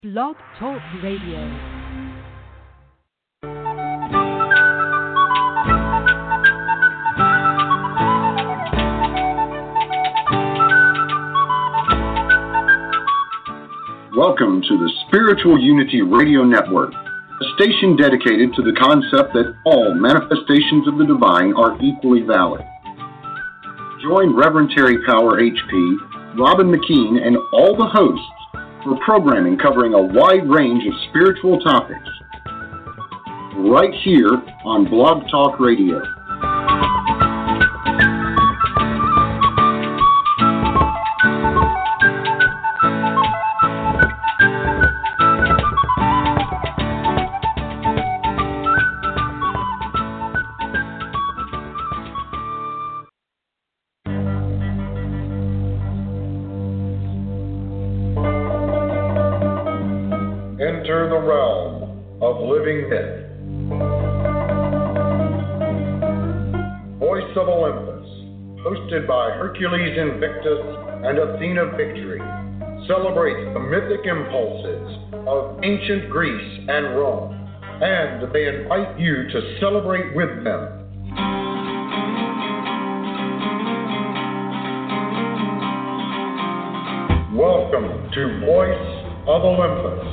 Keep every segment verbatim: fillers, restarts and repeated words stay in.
Blog Talk Radio. Welcome to the Spiritual Unity Radio Network, a station dedicated to the concept that all manifestations of the divine are equally valid. Join Reverend Terry Power H P, Robin McKean, and all the hosts for programming covering a wide range of spiritual topics, right here on Blog Talk Radio. Enter the realm of living myth. Voice of Olympus, hosted by Hercules Invictus and Athena Victory, celebrates the mythic impulses of ancient Greece and Rome, and they invite you to celebrate with them. Welcome to Voice of Olympus.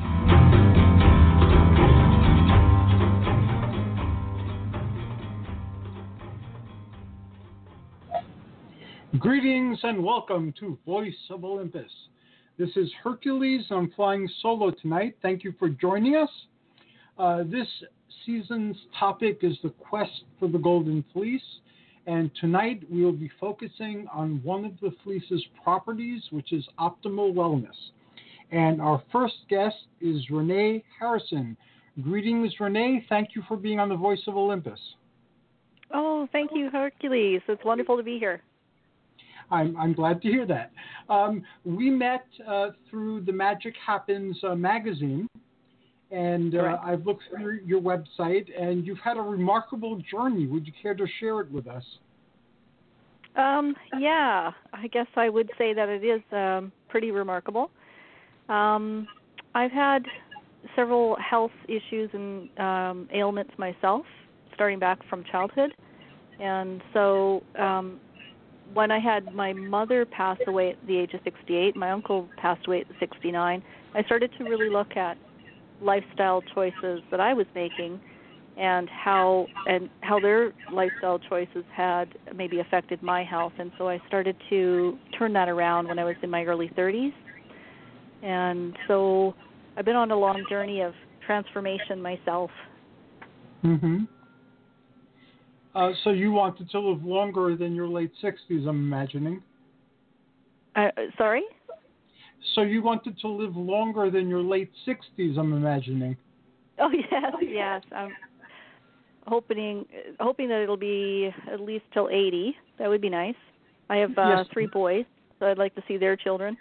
Greetings and welcome to Voice of Olympus. This is Hercules. I'm flying solo tonight. Thank you for joining us. Uh, this season's topic is the quest for the Golden Fleece. And tonight we will be focusing on one of the fleece's properties, which is optimal wellness. And our first guest is Renee Harrison. Greetings, Renee. Thank you for being on the Voice of Olympus. Oh, thank you, Hercules. It's wonderful to be here. I'm, I'm glad to hear that. Um, we met uh, through the Magic Happens uh, magazine, and uh, I've looked through your website, and you've had a remarkable journey. Would you care to share it with us? Um, yeah, I guess I would say that it is um, pretty remarkable. Um, I've had several health issues and um, ailments myself, starting back from childhood, and so um, when I had my mother pass away at the age of sixty-eight, my uncle passed away at sixty-nine, I started to really look at lifestyle choices that I was making and how and how their lifestyle choices had maybe affected my health. And so I started to turn that around when I was in my early thirties. And so I've been on a long journey of transformation myself. Mm-hmm. Uh, so you wanted to live longer than your late sixties, I'm imagining. Uh, sorry? So you wanted to live longer than your late sixties, I'm imagining. Oh, yes, yes. I'm hoping hoping that it'll be at least till eighty. That would be nice. I have uh, yes. three boys, so I'd like to see their children.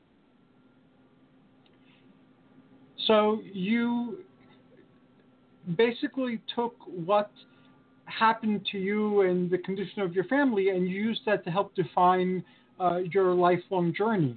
So you basically took what happened to you and the condition of your family, and you used that to help define uh, your lifelong journey.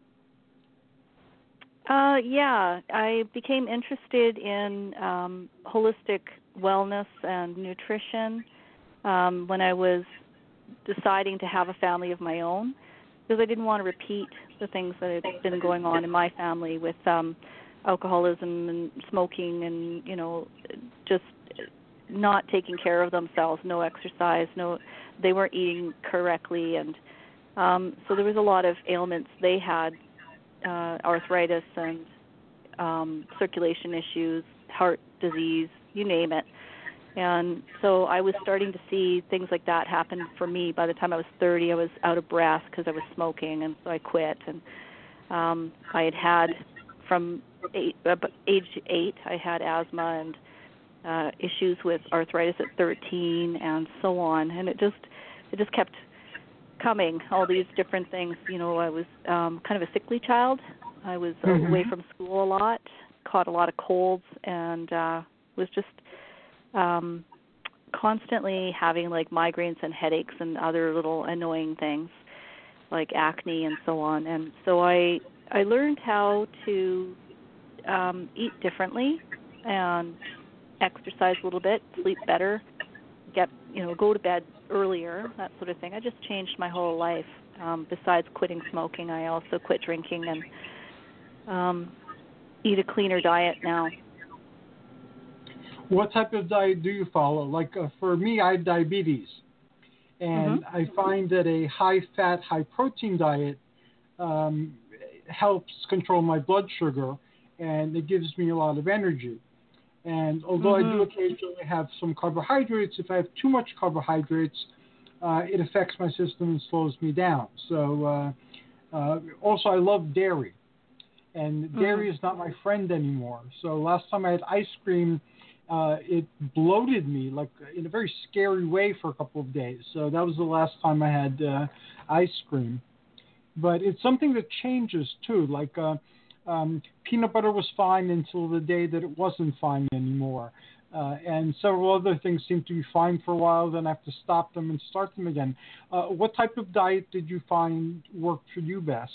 Uh, yeah, I became interested in um, holistic wellness and nutrition um, when I was deciding to have a family of my own, because I didn't want to repeat the things that had been going on in my family with um, alcoholism and smoking and, you know, just not taking care of themselves, no exercise, no, they weren't eating correctly, and um, so there was a lot of ailments they had, uh, arthritis and um, circulation issues, heart disease, you name it. And so I was starting to see things like that happen for me. By the time I was thirty, I was out of breath because I was smoking, and so I quit. And um, I had had from eight, uh, age eight, I had asthma and Uh, issues with arthritis at thirteen, and so on, and it just it just kept coming. All these different things. You know, I was um, kind of a sickly child. I was uh, mm-hmm. away from school a lot, caught a lot of colds, and uh, was just um, constantly having like migraines and headaches and other little annoying things like acne and so on. And so I I learned how to um, eat differently and exercise a little bit, sleep better, get, you know, go to bed earlier, that sort of thing. I just changed my whole life. Um, besides quitting smoking, I also quit drinking and um, eat a cleaner diet now. What type of diet do you follow? Like uh, for me, I have diabetes, and Mm-hmm. I find that a high-fat, high-protein diet um, helps control my blood sugar, and it gives me a lot of energy. And although mm-hmm. I do occasionally have some carbohydrates, if I have too much carbohydrates, uh, it affects my system and slows me down. So uh, uh, also I love dairy, and mm-hmm. dairy is not my friend anymore. So last time I had ice cream, uh, it bloated me like in a very scary way for a couple of days. So that was the last time I had uh, ice cream. But it's something that changes too. Like uh, um, peanut butter was fine until the day that it wasn't fine anymore. Uh, and several other things seem to be fine for a while, then I have to stop them and start them again. Uh, what type of diet did you find worked for you best?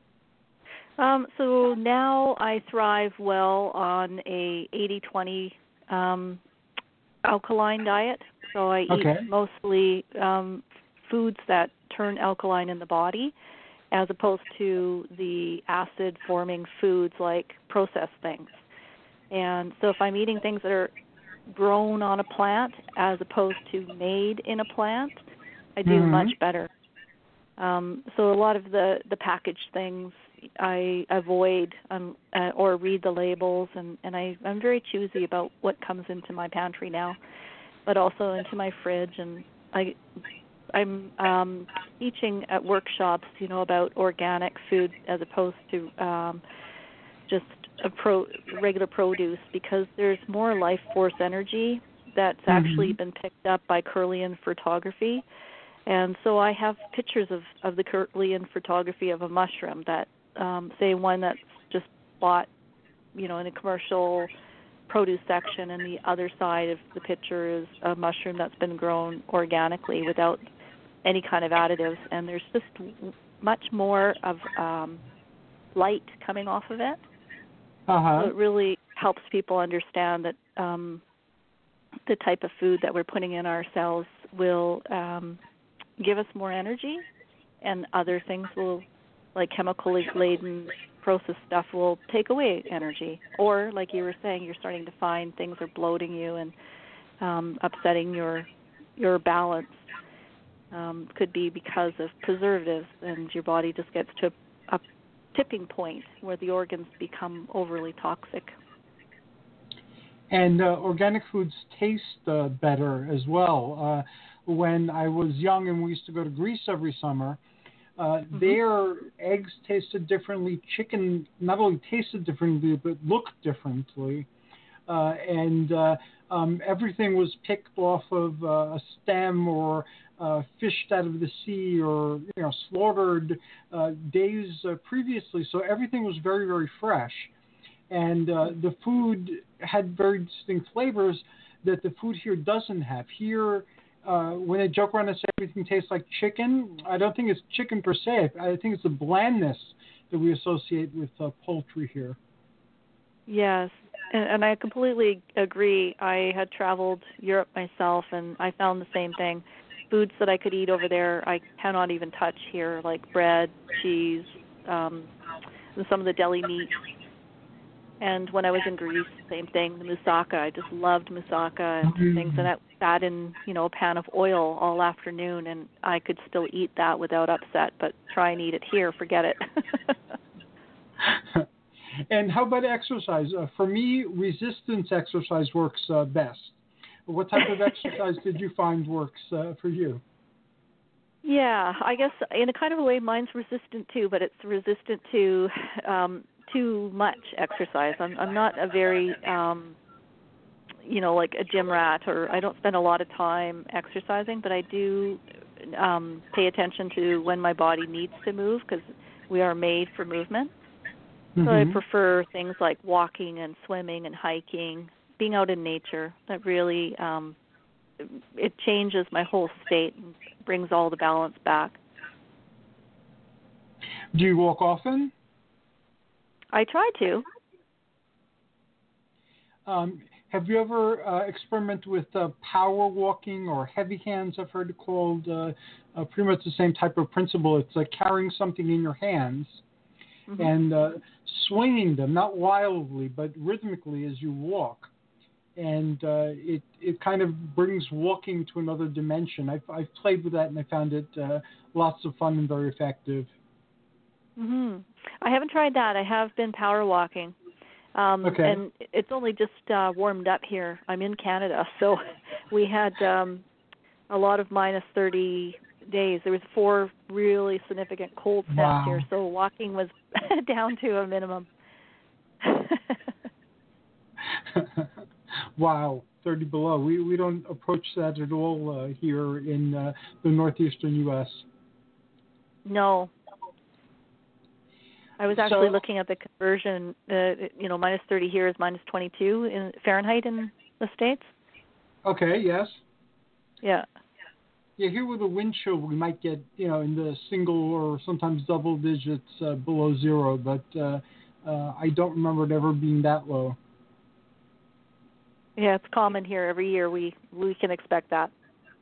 Um, so now I thrive well on a eighty twenty um, alkaline diet. So I eat Okay. mostly um, foods that turn alkaline in the body, as opposed to the acid-forming foods like processed things. And so if I'm eating things that are grown on a plant as opposed to made in a plant, I do Mm-hmm. much better. Um, so a lot of the, the packaged things I avoid um, uh, or read the labels, and, and I, I'm very choosy about what comes into my pantry now, but also into my fridge. And I, I'm um, teaching at workshops, you know, about organic food as opposed to um, just a pro, regular produce, because there's more life force energy that's Mm-hmm. actually been picked up by Kirlian photography. And so I have pictures of, of the Kirlian photography of a mushroom that, um, say, one that's just bought, you know, in a commercial produce section, and the other side of the picture is a mushroom that's been grown organically without any kind of additives. And there's just much more of um, light coming off of it. Uh-huh. So it really helps people understand that um, the type of food that we're putting in ourselves will um, give us more energy, and other things will, like chemically laden processed stuff, will take away energy. Or, like you were saying, you're starting to find things are bloating you and um, upsetting your your balance. Um, could be because of preservatives, and your body just gets to a tipping point where the organs become overly toxic. And uh, organic foods taste uh, better as well. Uh, when I was young and we used to go to Greece every summer, uh, Mm-hmm. their eggs tasted differently. Chicken not only tasted differently, but looked differently. Uh, and uh, um, everything was picked off of uh, a stem or uh, fished out of the sea, or you know, slaughtered uh, days uh, previously. So everything was very, very fresh. And uh, the food had very distinct flavors that the food here doesn't have. Here, uh, when they joke around and say everything tastes like chicken, I don't think it's chicken per se. I think it's the blandness that we associate with uh, poultry here. Yes, and, and I completely agree. I had traveled Europe myself, and I found the same thing. Foods that I could eat over there, I cannot even touch here, like bread, cheese, um, and some of the deli meat. And when I was in Greece, same thing, the moussaka. I just loved moussaka and Mm-hmm. things, and that sat in, you know, a pan of oil all afternoon, and I could still eat that without upset. But try and eat it here, forget it. And how about exercise? Uh, for me, resistance exercise works uh, best. What type of exercise did you find works uh, for you? Yeah, I guess in a kind of a way, mine's resistant too, but it's resistant to um, too much exercise. I'm, I'm not a very, um, you know, like a gym rat, or I don't spend a lot of time exercising, but I do um, pay attention to when my body needs to move, because we are made for movement. Mm-hmm. So I prefer things like walking and swimming and hiking, being out in nature. That really, um, it changes my whole state and brings all the balance back. Do you walk often? I try to. Um, have you ever uh, experimented with uh, power walking or heavy hands? I've heard it called uh, uh, pretty much the same type of principle. It's like carrying something in your hands mm-hmm. and uh, swinging them, not wildly, but rhythmically as you walk. And uh, it it kind of brings walking to another dimension. I've, I've played with that, and I found it uh, lots of fun and very effective. Mm-hmm. I haven't tried that. I have been power walking. Um, okay. And it's only just uh, warmed up here. I'm in Canada, so we had um, a lot of minus thirty days. There was four really significant cold snaps wow. here, so walking was down to a minimum. Wow, thirty below. We we don't approach that at all uh, here in uh, the northeastern U S. No. I was actually so, looking at the conversion. Uh, you know, minus thirty here is minus twenty-two in Fahrenheit in the States. Okay, yes. Yeah. Yeah, here with a wind chill, we might get, you know, in the single or sometimes double digits uh, below zero, but uh, uh, I don't remember it ever being that low. Yeah, it's common here. Every year we, we can expect that.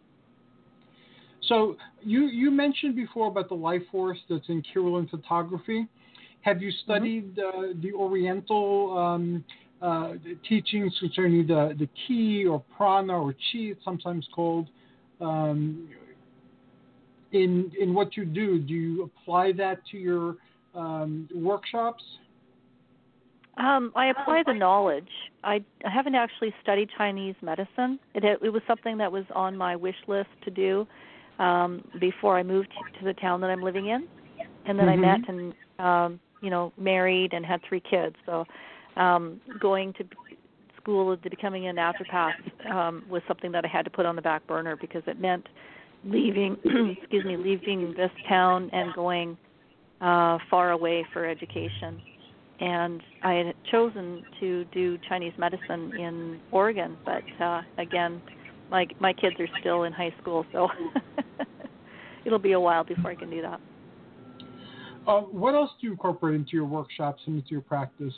So you, you mentioned before about the life force that's in Kirlian photography. Have you studied mm-hmm. uh, the Oriental um, uh, teachings concerning the, the ki or prana or chi, it's sometimes called? Um, in in what you do, do you apply that to your um, workshops? Um, I apply the knowledge. I, I haven't actually studied Chinese medicine. It, it was something that was on my wish list to do um, before I moved to the town that I'm living in. And then mm-hmm. I met and, um, you know, married and had three kids. So um, going to school to becoming a naturopath um, was something that I had to put on the back burner because it meant leaving, excuse me, leaving this town and going uh, far away for education. And I had chosen to do Chinese medicine in Oregon, but uh, again, my my kids are still in high school, so it'll be a while before I can do that. Uh, what else do you incorporate into your workshops and into your practice?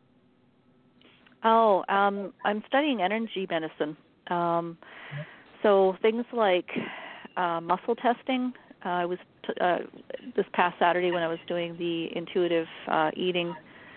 Oh, um, I'm studying energy medicine. Um, so things like uh, muscle testing. Uh, I was t- uh, this past Saturday when I was doing the intuitive uh, eating.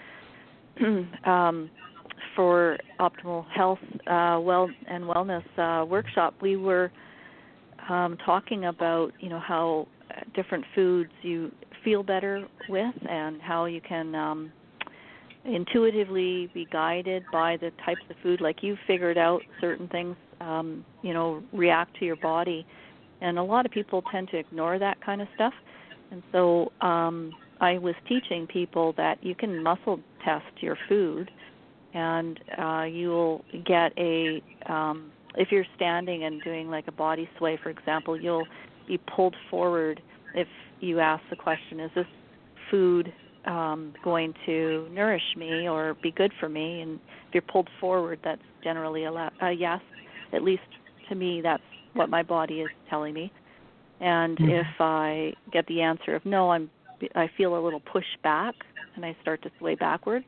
um, for optimal health, uh, well and wellness uh, workshop, we were um, talking about you know how different foods you feel better with, and how you can um, intuitively be guided by the types of food. Like you figured out certain things, um, you know, react to your body, and a lot of people tend to ignore that kind of stuff, and so. Um, I was teaching people that you can muscle test your food, and uh, you'll get a, um, if you're standing and doing like a body sway, for example, you'll be pulled forward if you ask the question, is this food um, going to nourish me or be good for me? And if you're pulled forward, that's generally a, la- a yes. At least to me, that's what my body is telling me. And mm-hmm. if I get the answer of no, I'm I feel a little push back, and I start to sway backwards.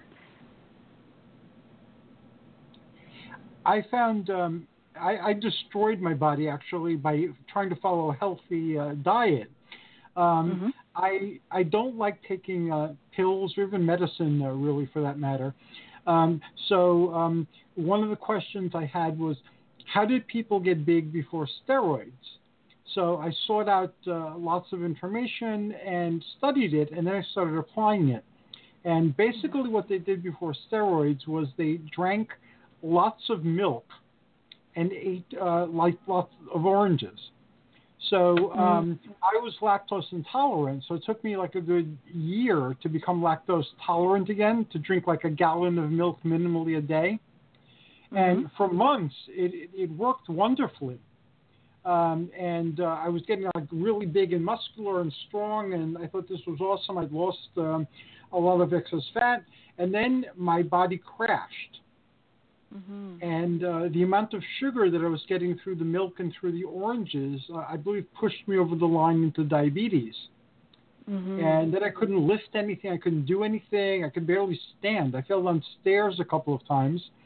I found um, I, I destroyed my body, actually, by trying to follow a healthy uh, diet. Um, mm-hmm. I I don't like taking uh, pills or even medicine, uh, really, for that matter. Um, so um, one of the questions I had was, how did people get big before steroids? So I sought out uh, lots of information and studied it, and then I started applying it. And basically what they did before steroids was they drank lots of milk and ate uh, like lots of oranges. So um, mm. I was lactose intolerant, so it took me like a good year to become lactose tolerant again, to drink like a gallon of milk minimally a day. Mm-hmm. And for months, it, it, it worked wonderfully. Um, and uh, I was getting like really big and muscular and strong, and I thought this was awesome. I'd lost um, a lot of excess fat, and then my body crashed. Mm-hmm. And uh, the amount of sugar that I was getting through the milk and through the oranges, uh, I believe, pushed me over the line into diabetes. Mm-hmm. And then I couldn't lift anything. I couldn't do anything. I could barely stand. I fell down stairs a couple of times.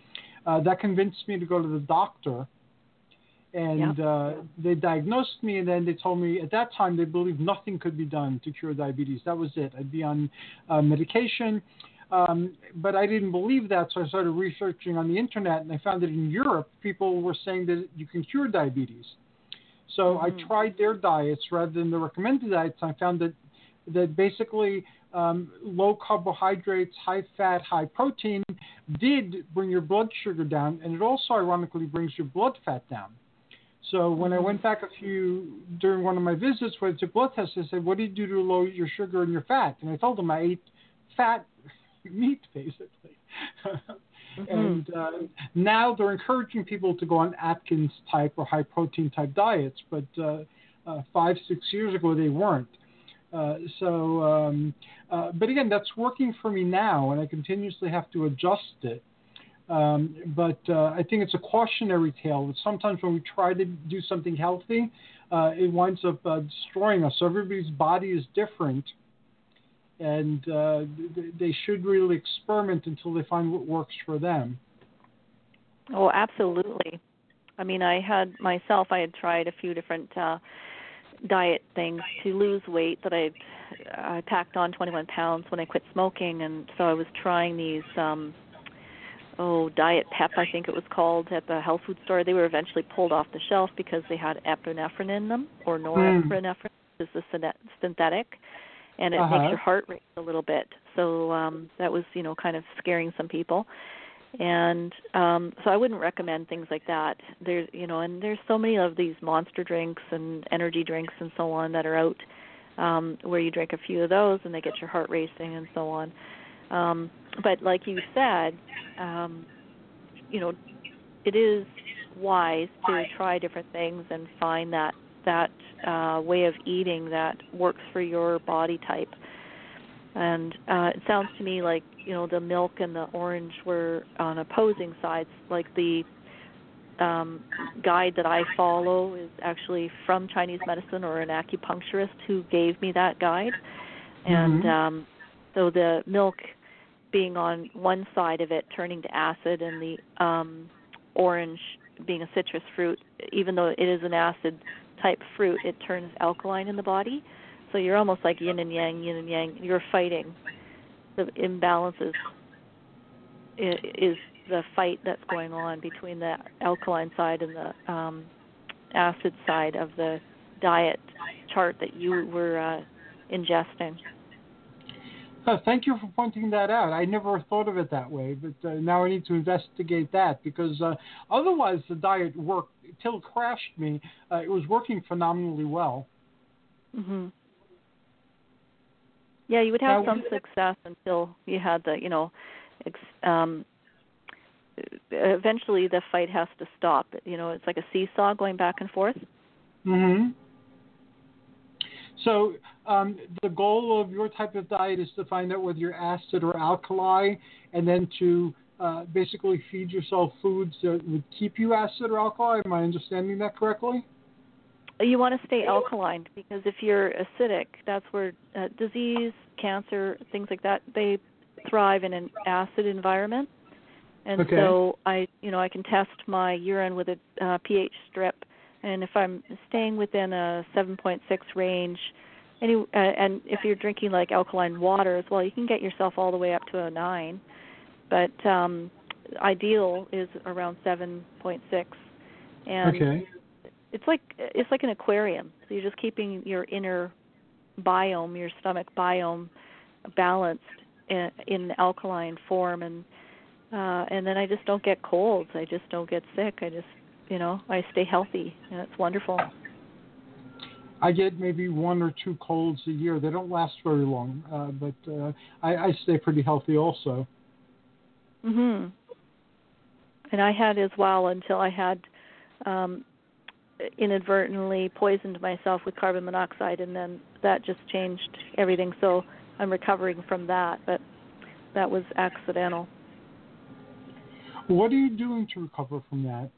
Uh, that convinced me to go to the doctor. And Yep. uh, they diagnosed me, and then they told me at that time they believed nothing could be done to cure diabetes. That was it. I'd be on uh, medication. Um, but I didn't believe that, so I started researching on the internet, and I found that in Europe, people were saying that you can cure diabetes. So Mm-hmm. I tried their diets rather than the recommended diets. I found that that basically um, low carbohydrates, high fat, high protein did bring your blood sugar down, and it also ironically brings your blood fat down. So when I went back a few, during one of my visits where I took blood tests, I said, what do you do to lower your sugar and your fat? And I told them I ate fat meat, basically. mm-hmm. And uh, now they're encouraging people to go on Atkins type or high protein type diets, but uh, uh, five, six years ago they weren't. Uh, so, um, uh, but again, that's working for me now, and I continuously have to adjust it. Um, but uh, I think it's a cautionary tale that sometimes when we try to do something healthy, uh, it winds up uh, destroying us. So everybody's body is different, and uh, th- they should really experiment until they find what works for them. Oh, absolutely. I mean, I had myself, I had tried a few different uh, diet things to lose weight that I'd, I packed on twenty-one pounds when I quit smoking, and so I was trying these um oh, Diet Pep, I think it was called, at the health food store. They were eventually pulled off the shelf because they had epinephrine in them, or norepinephrine, mm. is the synthetic, and it uh-huh. makes your heart race a little bit. So um, that was, you know, kind of scaring some people. And um, so I wouldn't recommend things like that. There's, you know, and there's so many of these monster drinks and energy drinks and so on that are out um, where you drink a few of those and they get your heart racing and so on. Um, but like you said, um, you know, it is wise to try different things and find that that uh, way of eating that works for your body type. And uh, it sounds to me like, you know, the milk and the orange were on opposing sides. Like the um, guide that I follow is actually from Chinese medicine, or an acupuncturist who gave me that guide. Mm-hmm. And um, so the milk being on one side of it, turning to acid, and the um, orange being a citrus fruit, even though it is an acid-type fruit, it turns alkaline in the body. So you're almost like yin and yang, yin and yang. You're fighting the imbalances. It is the fight that's going on between the alkaline side and the um, acid side of the diet chart that you were uh, ingesting. Uh, thank you for pointing that out. I never thought of it that way, but uh, now I need to investigate that, because uh, otherwise the diet worked till it crashed me. Uh, it was working phenomenally well. Mm-hmm. Yeah, you would have now, some success until you had the, you know, ex- um, eventually the fight has to stop. You know, it's like a seesaw going back and forth. Mm-hmm. So um, the goal of your type of diet is to find out whether you're acid or alkali, and then to uh, basically feed yourself foods that would keep you acid or alkali. Am I understanding that correctly? You want to stay alkaline, because if you're acidic, that's where uh, disease, cancer, things like that, they thrive in an acid environment. And okay. so I, you know, I can test my urine with a uh, pH strip, and if I'm staying within a seven point six range, any, uh, and if you're drinking like alkaline water as well, you can get yourself all the way up to a nine. But um, ideal is around seven point six. And okay. It's like it's like an aquarium. So you're just keeping your inner biome, your stomach biome, balanced in, in alkaline form, and uh, and then I just don't get colds. I just don't get sick. I just, you know, I stay healthy, and it's wonderful. I get maybe one or two colds a year. They don't last very long, uh, but uh, I, I stay pretty healthy also. Mhm. And I had as well until I had. Um, inadvertently poisoned myself with carbon monoxide, and then that just changed everything. So I'm recovering from that, but that was accidental. What are you doing to recover from that?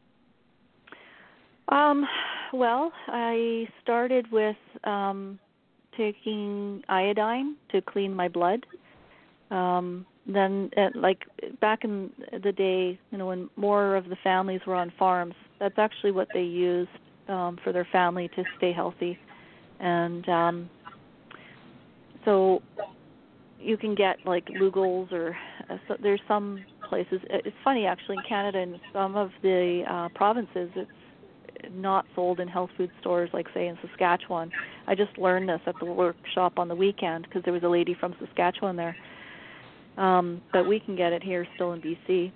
Um, well, I started with um, taking iodine to clean my blood. Um, then, uh, like back in the day, you know, when more of the families were on farms, that's actually what they used um, for their family to stay healthy. And um, so you can get like Lugol's, or uh, so there's some places. It's funny actually, in Canada, in some of the uh, provinces, it's not sold in health food stores, like say in Saskatchewan. I just learned this at the workshop on the weekend because there was a lady from Saskatchewan there. Um, but we can get it here still in B C.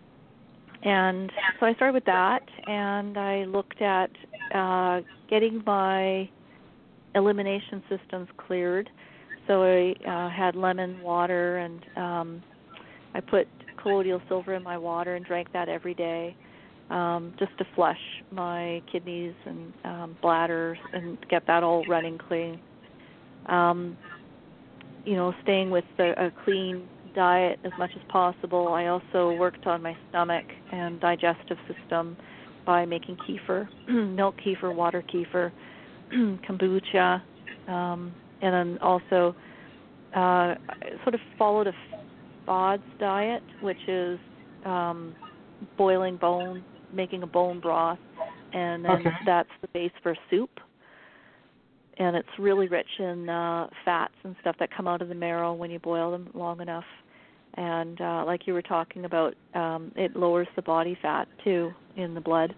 And so I started with that, and I looked at uh, getting my elimination systems cleared. So I uh, had lemon water, and um, I put colloidal silver in my water and drank that every day, um, just to flush my kidneys and um, bladder and get that all running clean. Um, you know, staying with the, a clean diet as much as possible. I also worked on my stomach and digestive system by making kefir, milk kefir, water kefir, kombucha, um, and then also uh, sort of followed a F O D S diet, which is um, boiling bone, making a bone broth, and then Okay. that's the base for soup. And it's really rich in uh, fats and stuff that come out of the marrow when you boil them long enough. And uh, like you were talking about, um, it lowers the body fat, too, in the blood.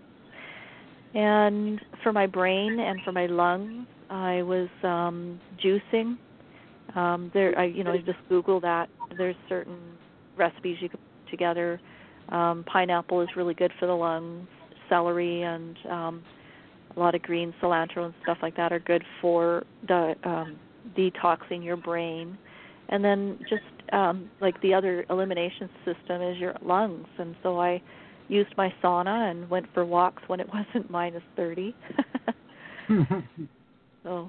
And for my brain and for my lungs, I was um, juicing. Um, there, I, you know, just Google that. There's certain recipes you can put together. Um, pineapple is really good for the lungs. Celery and um, a lot of green cilantro and stuff like that are good for the um, detoxing your brain. And then just um, like the other elimination system is your lungs. And so I used my sauna and went for walks when it wasn't minus thirty. so.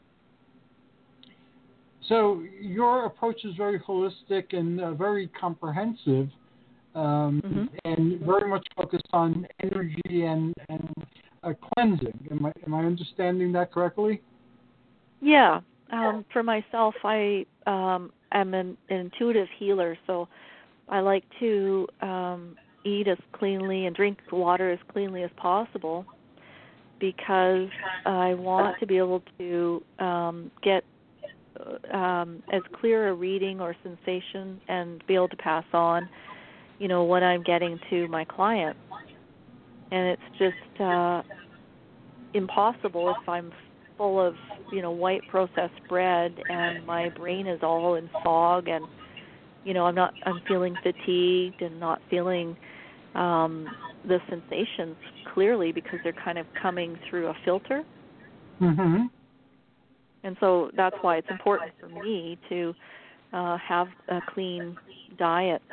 So your approach is very holistic and uh, very comprehensive, um, Mm-hmm. and very much focused on energy and, and uh, cleansing. Am I am I understanding that correctly? Yeah. Um, for myself, I um, am an, an intuitive healer, so I like to um, eat as cleanly and drink water as cleanly as possible because I want to be able to um, get um, as clear a reading or sensation and be able to pass on, you know, what I'm getting to my client. And it's just uh, impossible if I'm full of, you know, white processed bread and my brain is all in fog and, you know, I'm not, I'm feeling fatigued and not feeling um, the sensations clearly because they're kind of coming through a filter. Mm-hmm. And so that's why it's important for me to uh, have a clean diet.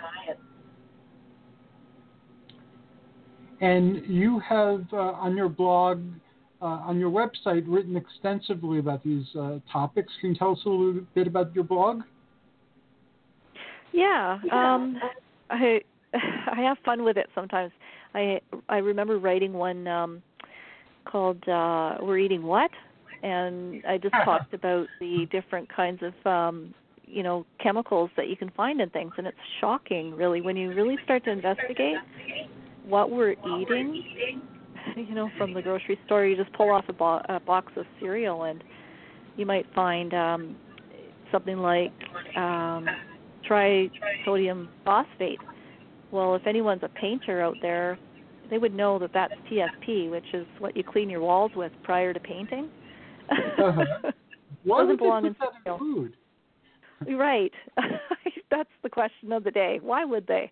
And you have uh, on your blog, uh, on your website, written extensively about these uh, topics. Can you tell us a little bit about your blog? Yeah, um, I I have fun with it sometimes. I I remember writing one um, called uh, "We're Eating What," and I just talked about the different kinds of um, you know chemicals that you can find in things, and it's shocking, really, when you really start to investigate what we're eating. You know, from the grocery store, you just pull off a, bo- a box of cereal, and you might find um, something like um, trisodium phosphate. Well, if anyone's a painter out there, they would know that that's T S P, which is what you clean your walls with prior to painting. Uh-huh. Why Doesn't would belong they in put that in cereal. food? Right. That's the question of the day. Why would they?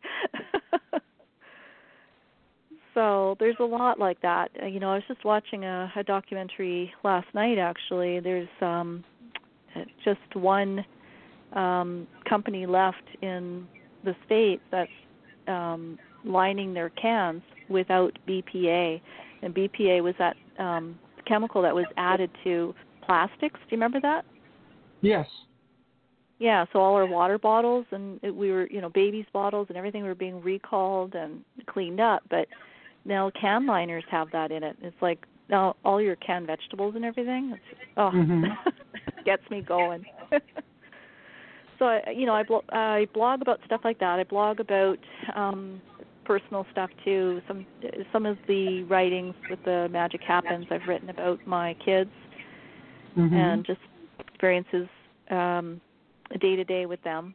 So there's a lot like that. Uh, you know, I was just watching a, a documentary last night, actually. There's um, just one um, company left in the States that's um, lining their cans without B P A. And B P A was that um, chemical that was added to plastics. Do you remember that? Yes. Yeah, so all our water bottles and it, we were, you know, babies' bottles and everything were being recalled and cleaned up, but now can liners have that in it. It's like now all your canned vegetables and everything. It's, oh, Mm-hmm. gets me going. so I, you know, I blo- I blog about stuff like that. I blog about um, personal stuff too. Some some of the writings with the Magic Happens, I've written about my kids Mm-hmm. and just experiences um, day to day with them.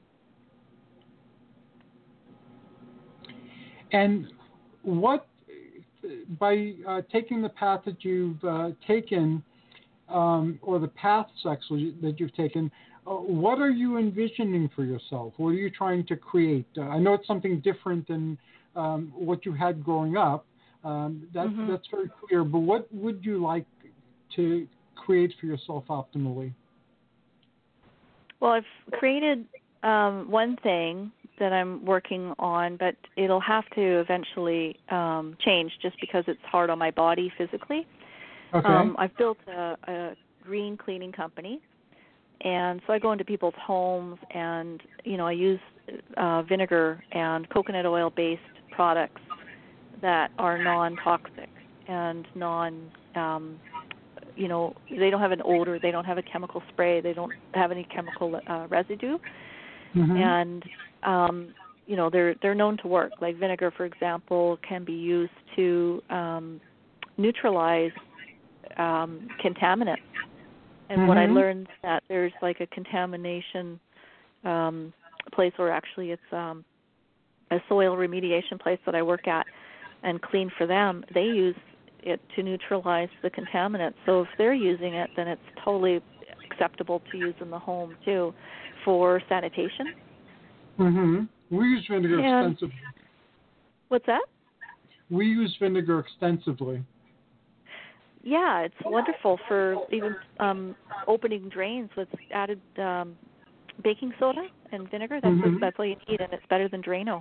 And what, by uh, taking the path that you've uh, taken, um, or the paths actually that you've taken, uh, what are you envisioning for yourself? What are you trying to create? Uh, I know it's something different than um, what you had growing up. Um, that, Mm-hmm. That's very clear. But what would you like to create for yourself optimally? Well, I've created um, one thing that I'm working on, but it'll have to eventually um, change just because it's hard on my body physically. Okay. Um, I've built a, a green cleaning company, and so I go into people's homes, and you know I use uh, vinegar and coconut oil-based products that are non-toxic and non, um, you know, they don't have an odor, they don't have a chemical spray, they don't have any chemical uh, residue. Mm-hmm. And um, you know they're they're known to work. Like vinegar, for example, can be used to um, neutralize um, contaminants. And Mm-hmm. what I learned that there's like a contamination um, place, or actually it's um, a soil remediation place that I work at and clean for them. They use it to neutralize the contaminants. So if they're using it, then it's totally acceptable to use in the home too, for sanitation. Mm-hmm. We use vinegar And extensively. what's that? We use vinegar extensively. Yeah, it's wonderful for even um, opening drains with added um, baking soda and vinegar. That's Mm-hmm. what, that's all you need, and it's better than Drano.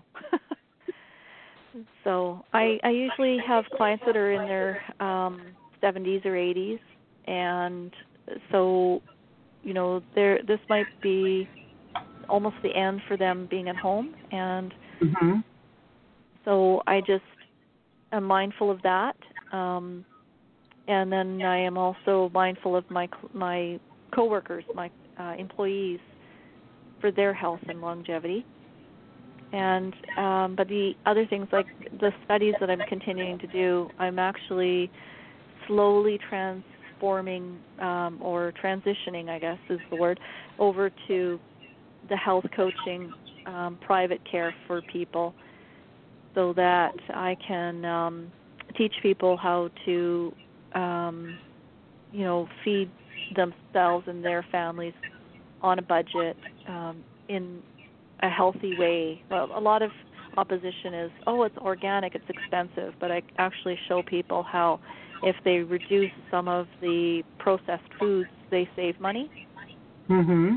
So I, I usually have clients that are in their um, seventies or eighties, and so you know, there this might be almost the end for them being at home, and Mm-hmm. so I just am mindful of that, um, and then I am also mindful of my my coworkers, my uh, employees, for their health and longevity. And um, but the other things, like the studies that I'm continuing to do, I'm actually slowly transforming um, or transitioning, I guess is the word, over to the health coaching, um, private care for people, so that I can um, teach people how to, um, you know, feed themselves and their families on a budget, um, in a healthy way. Well, a lot of opposition is, oh, it's organic, it's expensive, but I actually show people how if they reduce some of the processed foods, they save money. Mm-hmm.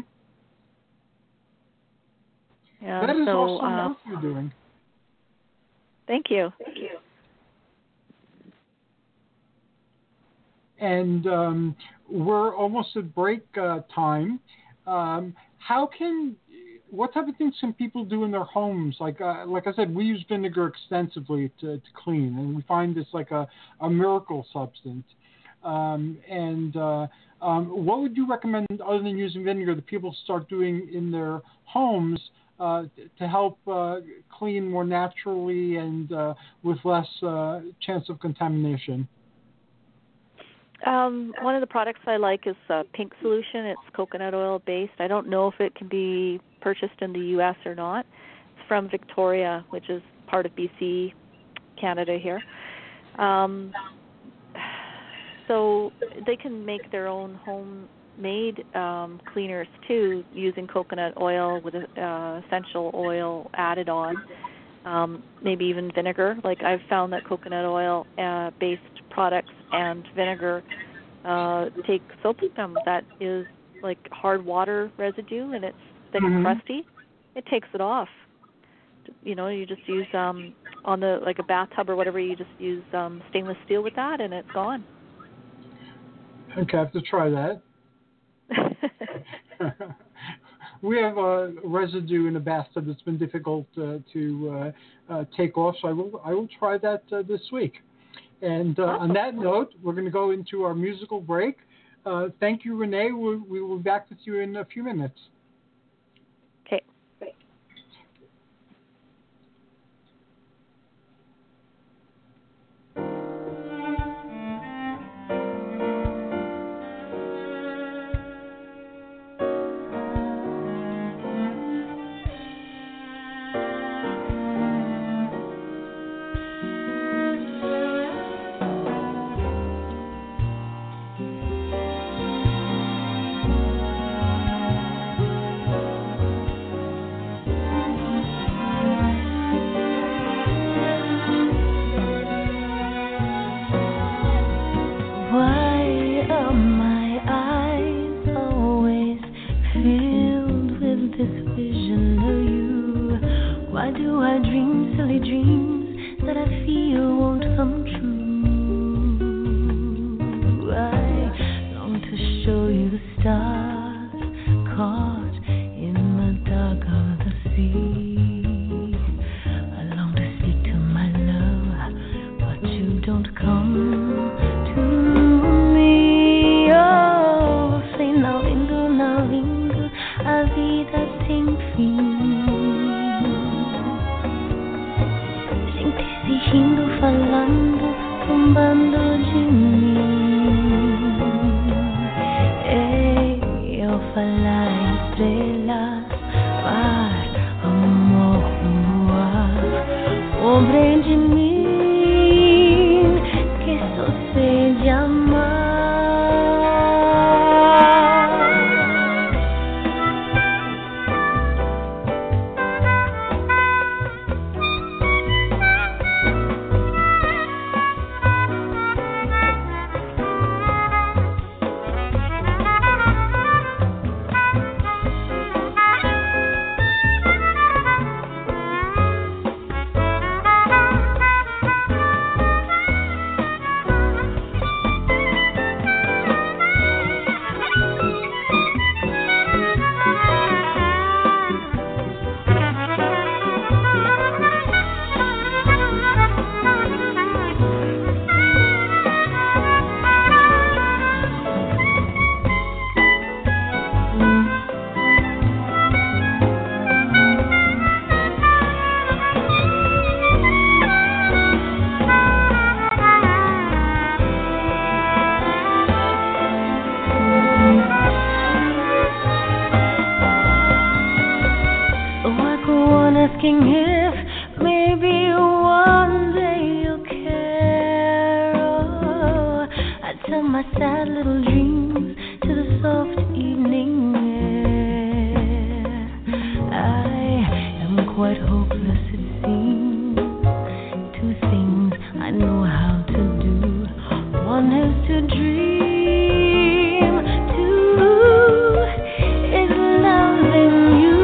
And That is so, awesome uh, work you're doing. Thank you. Thank you. And um, we're almost at break uh, time. Um, how can, what type of things can people do in their homes? Like, uh, like I said, we use vinegar extensively to, to clean, and we find it's like a, a miracle substance. Um, and uh, um, what would you recommend, other than using vinegar, that people start doing in their homes uh, to help uh, clean more naturally and uh, with less uh, chance of contamination? Um, one of the products I like is uh, Pink Solution. It's coconut oil based. I don't know if it can be purchased in the U S or not. It's from Victoria, which is part of B C, Canada here. Um, so they can make their own homemade um, cleaners too, using coconut oil with uh, essential oil added on. Um, maybe even vinegar. Like I've found that coconut oil uh, based products and vinegar uh, take soap with them that is like hard water residue and it's thick Mm-hmm. and crusty. It takes it off. You know, you just use um, on the like a bathtub or whatever. You just use um, stainless steel with that, and it's gone. Okay, I have to try that. We have a residue in the bathtub that's been difficult uh, to uh, uh, take off, so I will I will try that uh, this week. And uh, on that note, we're going to go into our musical break. Uh, thank you, Renee. We'll, we will be back with you in a few minutes. silly dreams that I feel won't come true. I long to show you the stars caught in the dark of the sea. I long to speak to my love, but you don't come to me. Oh, say now, lindo, now, lindo, a vida sem fim. Gente se rindo, falando, zombando de mim. Ei, ao falar em estrelas, par, amor no ar, lembrei de mim, que só sei de amar. Asking if maybe one day you'll care. Oh, I tell my sad little dreams to the soft evening air. I am quite hopeless, it seems. Two things I know how to do. One is to dream. Two is loving you.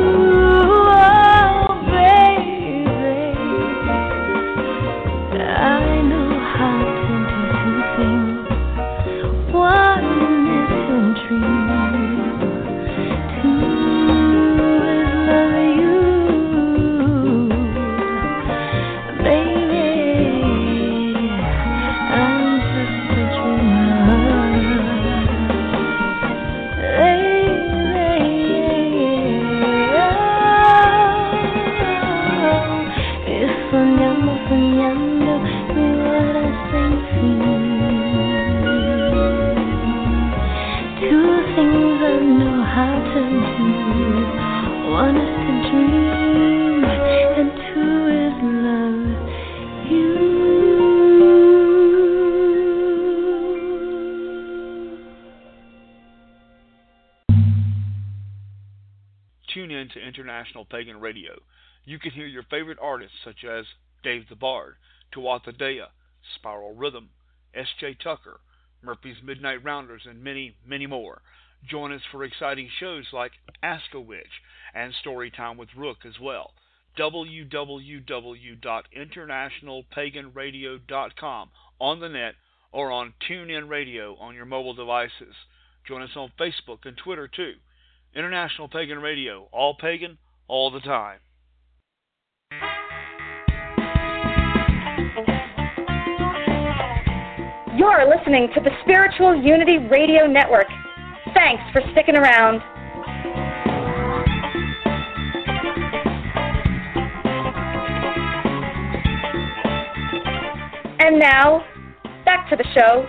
International Pagan Radio. You can hear your favorite artists such as Dave the Bard, Tuatha Dea, Spiral Rhythm, S J Tucker, Murphy's Midnight Rounders, and many, many more. Join us for exciting shows like Ask a Witch and Storytime with Rook as well. w w w dot international pagan radio dot com on the net or on TuneIn Radio on your mobile devices. Join us on Facebook and Twitter too. International Pagan Radio, all pagan, all the time. You're listening to the Spiritual Unity Radio Network. Thanks for sticking around. And now, back to the show.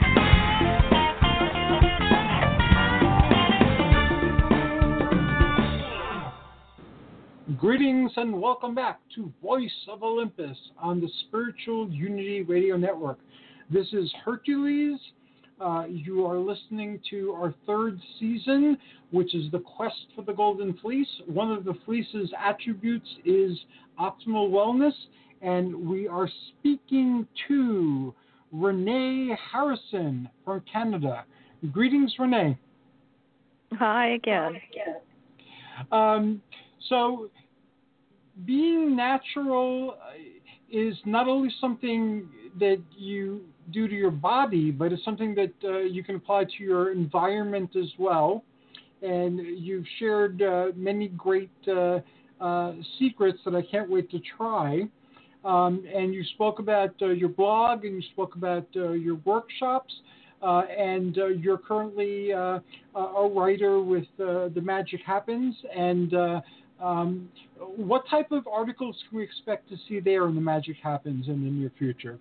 Greetings and welcome back to Voice of Olympus on the Spiritual Unity Radio Network. This is Hercules. Uh, you are listening to our third season, which is the quest for the Golden Fleece. One of the fleece's attributes is optimal wellness, and we are speaking to Renee Harrison from Canada. Greetings, Renee. Hi again. Um, so being natural is not only something that you do to your body, but it's something that uh, you can apply to your environment as well. And you've shared uh, many great uh, uh, secrets that I can't wait to try. Um, and you spoke about uh, your blog, and you spoke about uh, your workshops, uh, and uh, you're currently uh, a writer with uh, The Magic Happens. And uh, um, what type of articles can we expect to see there in The Magic Happens in the near future?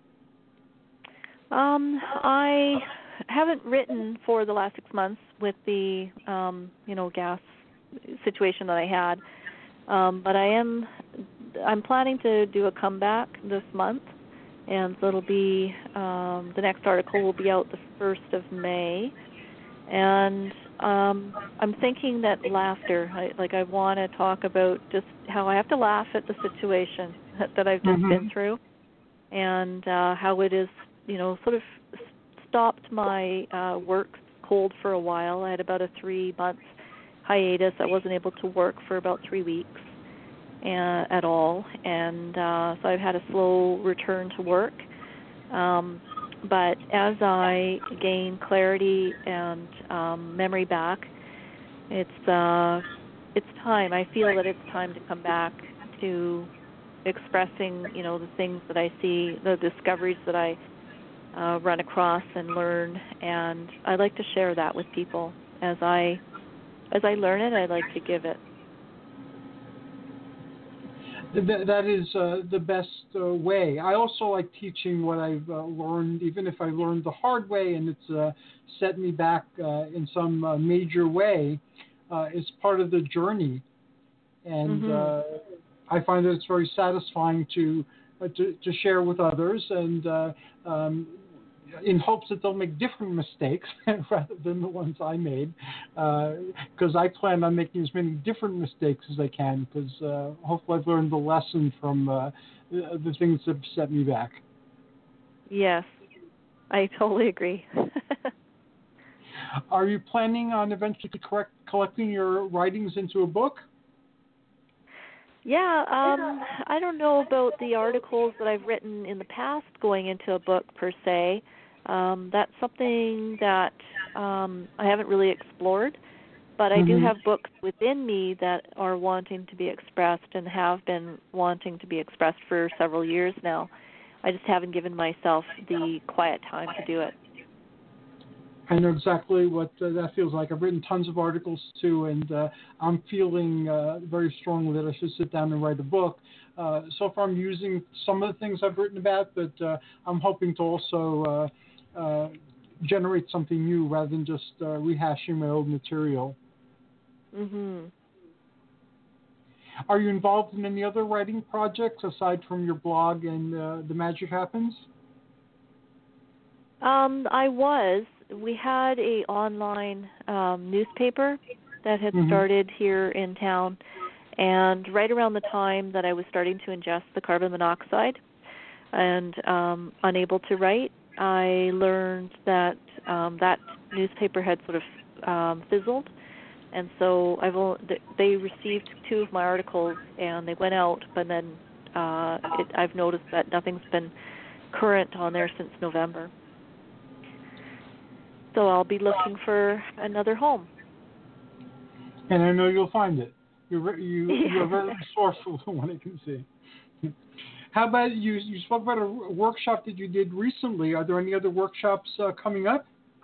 Um, I haven't written for the last six months with the, um, you know, gas situation that I had, um, but I am, I'm planning to do a comeback this month, and so it'll be, um, the next article will be out the first of May, and um, I'm thinking that laughter, I, like I want to talk about just how I have to laugh at the situation that, that I've just mm-hmm. been through, and uh, how it is, you know, sort of stopped my uh, work cold for a while. I had about a three-month hiatus. I wasn't able to work for about three weeks uh, at all, and uh, so I've had a slow return to work. Um, but as I gain clarity and um, memory back, it's uh, it's time. I feel that it's time to come back to expressing, you know, the things that I see, the discoveries that I Uh, run across and learn, and I like to share that with people. As I as I learn it, I like to give it. That, that is uh, the best uh, way. I also like teaching what I've uh, learned, even if I learned the hard way and it's uh, set me back uh, in some uh, major way. Uh, it's part of the journey, and mm-hmm. uh, I find that it's very satisfying to uh, to, to share with others, and uh, um, in hopes that they'll make different mistakes rather than the ones I made, because uh, I plan on making as many different mistakes as I can, because uh, hopefully I've learned the lesson from uh, the, the things that have set me back. Yes, I totally agree. Are you planning on eventually correct, collecting your writings into a book? Yeah, um, I don't know about the articles that I've written in the past going into a book per se. Um, that's something that um, I haven't really explored, but I mm-hmm. do have books within me that are wanting to be expressed and have been wanting to be expressed for several years now. I just haven't given myself the quiet time to do it. I know exactly what uh, that feels like. I've written tons of articles too, and uh, I'm feeling uh, very strongly that I should sit down and write a book. Uh, so far I'm using some of the things I've written about, but uh, I'm hoping to also uh, uh, generate something new rather than just uh, rehashing my old material. Mm-hmm. Are you involved in any other writing projects aside from your blog and uh, The Magic Happens? Um, I was. We had a online um, newspaper that had mm-hmm. started here in town, and right around the time that I was starting to ingest the carbon monoxide and um, unable to write, I learned that um, that newspaper had sort of um, fizzled, and so I've only, they received two of my articles and they went out, but then uh, it, I've noticed that nothing's been current on there since November. So I'll be looking for another home. And I know you'll find it. You're you you're very resourceful from what I can see. How about you? You spoke about a workshop that you did recently. Are there any other workshops uh, coming up?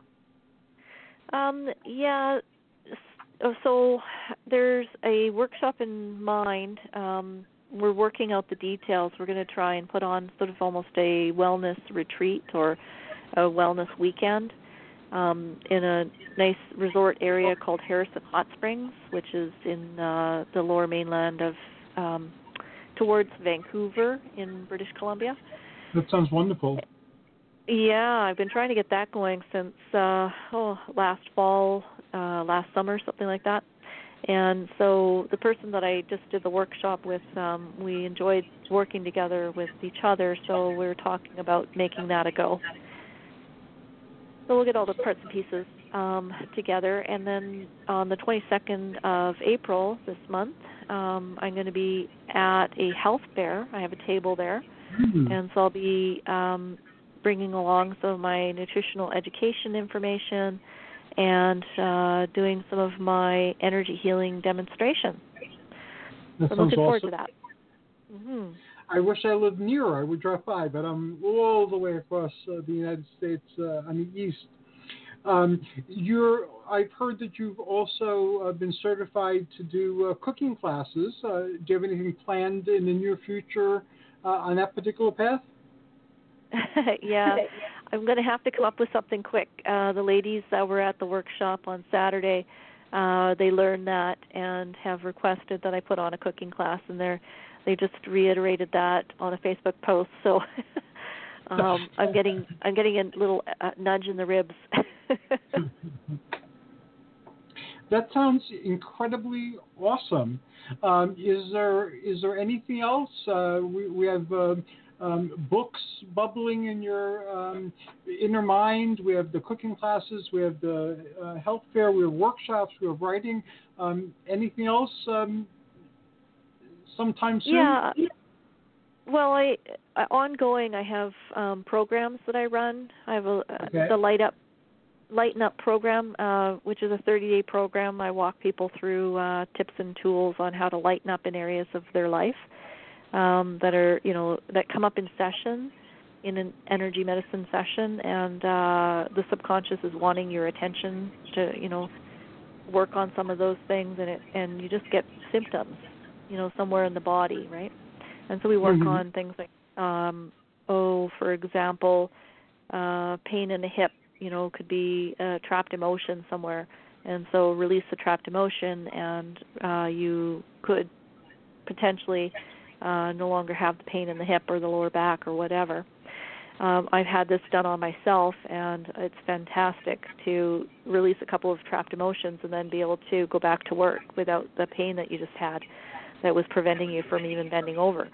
Um, yeah. So there's a workshop in mind. Um, we're working out the details. We're going to try and put on sort of almost a wellness retreat or a wellness weekend. Um, in a nice resort area called Harrison Hot Springs, which is in uh, the lower mainland of um, towards Vancouver in British Columbia. That sounds wonderful. Yeah, I've been trying to get that going since uh, oh last fall, uh, last summer, something like that. And so the person that I just did the workshop with, um, we enjoyed working together with each other, so we were talking about making that a go. So we'll get all the parts and pieces um, together, and then on the twenty-second of April this month, um, I'm going to be at a health fair. I have a table there, Mm. and so I'll be um, bringing along some of my nutritional education information and uh, doing some of my energy healing demonstrations. That So I'm sounds looking forward awesome. to that. Mm-hmm. I wish I lived nearer. I would drive by, but I'm all the way across uh, the United States uh, on the east. Um, you're, I've heard that you've also uh, been certified to do uh, cooking classes. Uh, do you have anything planned in the near future uh, on that particular path? Yeah, I'm going to have to come up with something quick. Uh, the ladies that were at the workshop on Saturday, uh, they learned that and have requested that I put on a cooking class, and they're they just reiterated that on a Facebook post. So um, I'm getting I'm getting a little uh, nudge in the ribs. That sounds incredibly awesome. Um, is there is there anything else? Uh, we we have uh, um, books bubbling in your um, inner mind. We have the cooking classes. We have the uh, health fair. We have workshops. We have writing. Um, anything else? Um, sometime soon. Yeah. Well, I uh, ongoing. I have um, programs that I run. I have a, Okay. the Light Up. Lighten Up program, uh, which is a thirty-day program. I walk people through uh, tips and tools on how to lighten up in areas of their life um, that are, you know, that come up in session, in an energy medicine session, and uh, the subconscious is wanting your attention to, you know, work on some of those things, and it, and you just get symptoms, you know, somewhere in the body, right? And so we work Mhm. on things like, um, oh, for example, uh, pain in the hip. You know, could be a trapped emotion somewhere, and so release the trapped emotion, and uh, you could potentially uh, no longer have the pain in the hip or the lower back or whatever. Um, I've had this done on myself, and it's fantastic to release a couple of trapped emotions and then be able to go back to work without the pain that you just had that was preventing you from even bending over.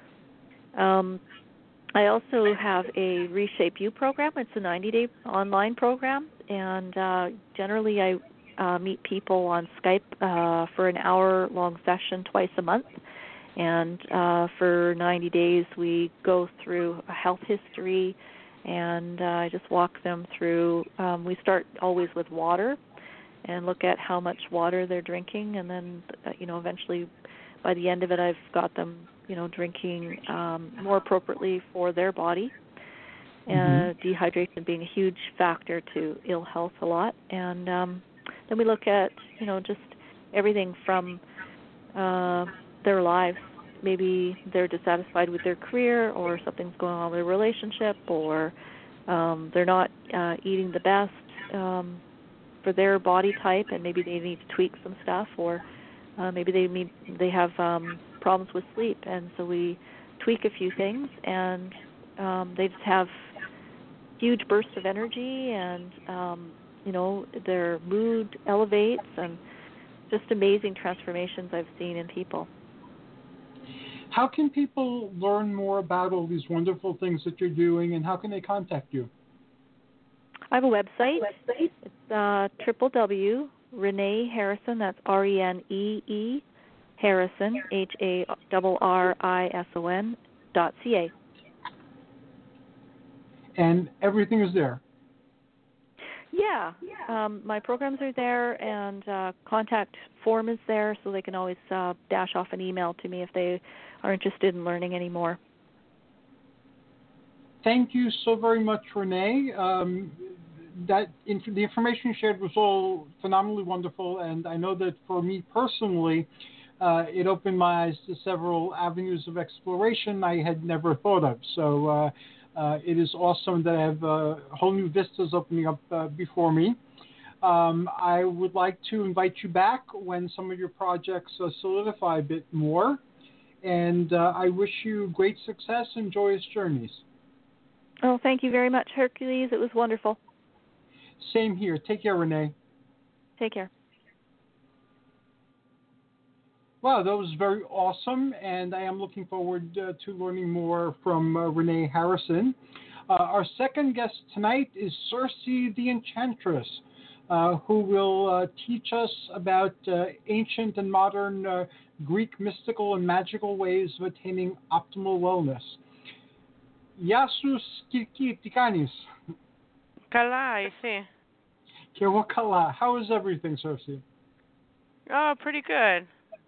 Um, I also have a Reshape You program. It's a ninety-day online program, and uh, generally I uh, meet people on Skype uh, for an hour-long session twice a month. And uh, for ninety days, we go through a health history, and uh, I just walk them through. Um, we start always with water and look at how much water they're drinking, and then, uh, you know, eventually by the end of it, I've got them, you know, drinking um, more appropriately for their body. And mm-hmm. Dehydration being a huge factor to ill health a lot. And um, then we look at, you know, just everything from uh, their lives. Maybe they're dissatisfied with their career, or something's going on with their relationship, or um, they're not uh, eating the best um, for their body type, and maybe they need to tweak some stuff, or Uh, maybe they mean they have um, problems with sleep, and so we tweak a few things, and um, they just have huge bursts of energy, and um, you know, their mood elevates, and just amazing transformations I've seen in people. How can people learn more about all these wonderful things that you're doing, and how can they contact you? I have a website. It's uh, w w w dot Renee Harrison, that's R E N E E, Harrison, H A R R I S O N, dot C A. And everything is there? Yeah. Um, my programs are there, and uh, contact form is there, so they can always uh, dash off an email to me if they are interested in learning any more. Thank you so very much, Renee. Um, that inf- the information you shared was all phenomenally wonderful, and I know that for me personally, uh, it opened my eyes to several avenues of exploration I had never thought of. So uh, uh, it is awesome that I have uh, whole new vistas opening up uh, before me. Um, I would like to invite you back when some of your projects uh, solidify a bit more, and uh, I wish you great success and joyous journeys. Oh, thank you very much, Hercules. It was wonderful. Same here. Take care, Renee. Take care. Wow, that was very awesome, and I am looking forward uh, to learning more from uh, Renee Harrison. Uh, our second guest tonight is Circe the Enchantress. uh, who will uh, teach us about uh, ancient and modern uh, Greek mystical and magical ways of attaining optimal wellness. Yasus Kirki Tikanis. Καλά, εσύ. Και εγώ καλά. How is everything, Cersei? Oh, pretty good.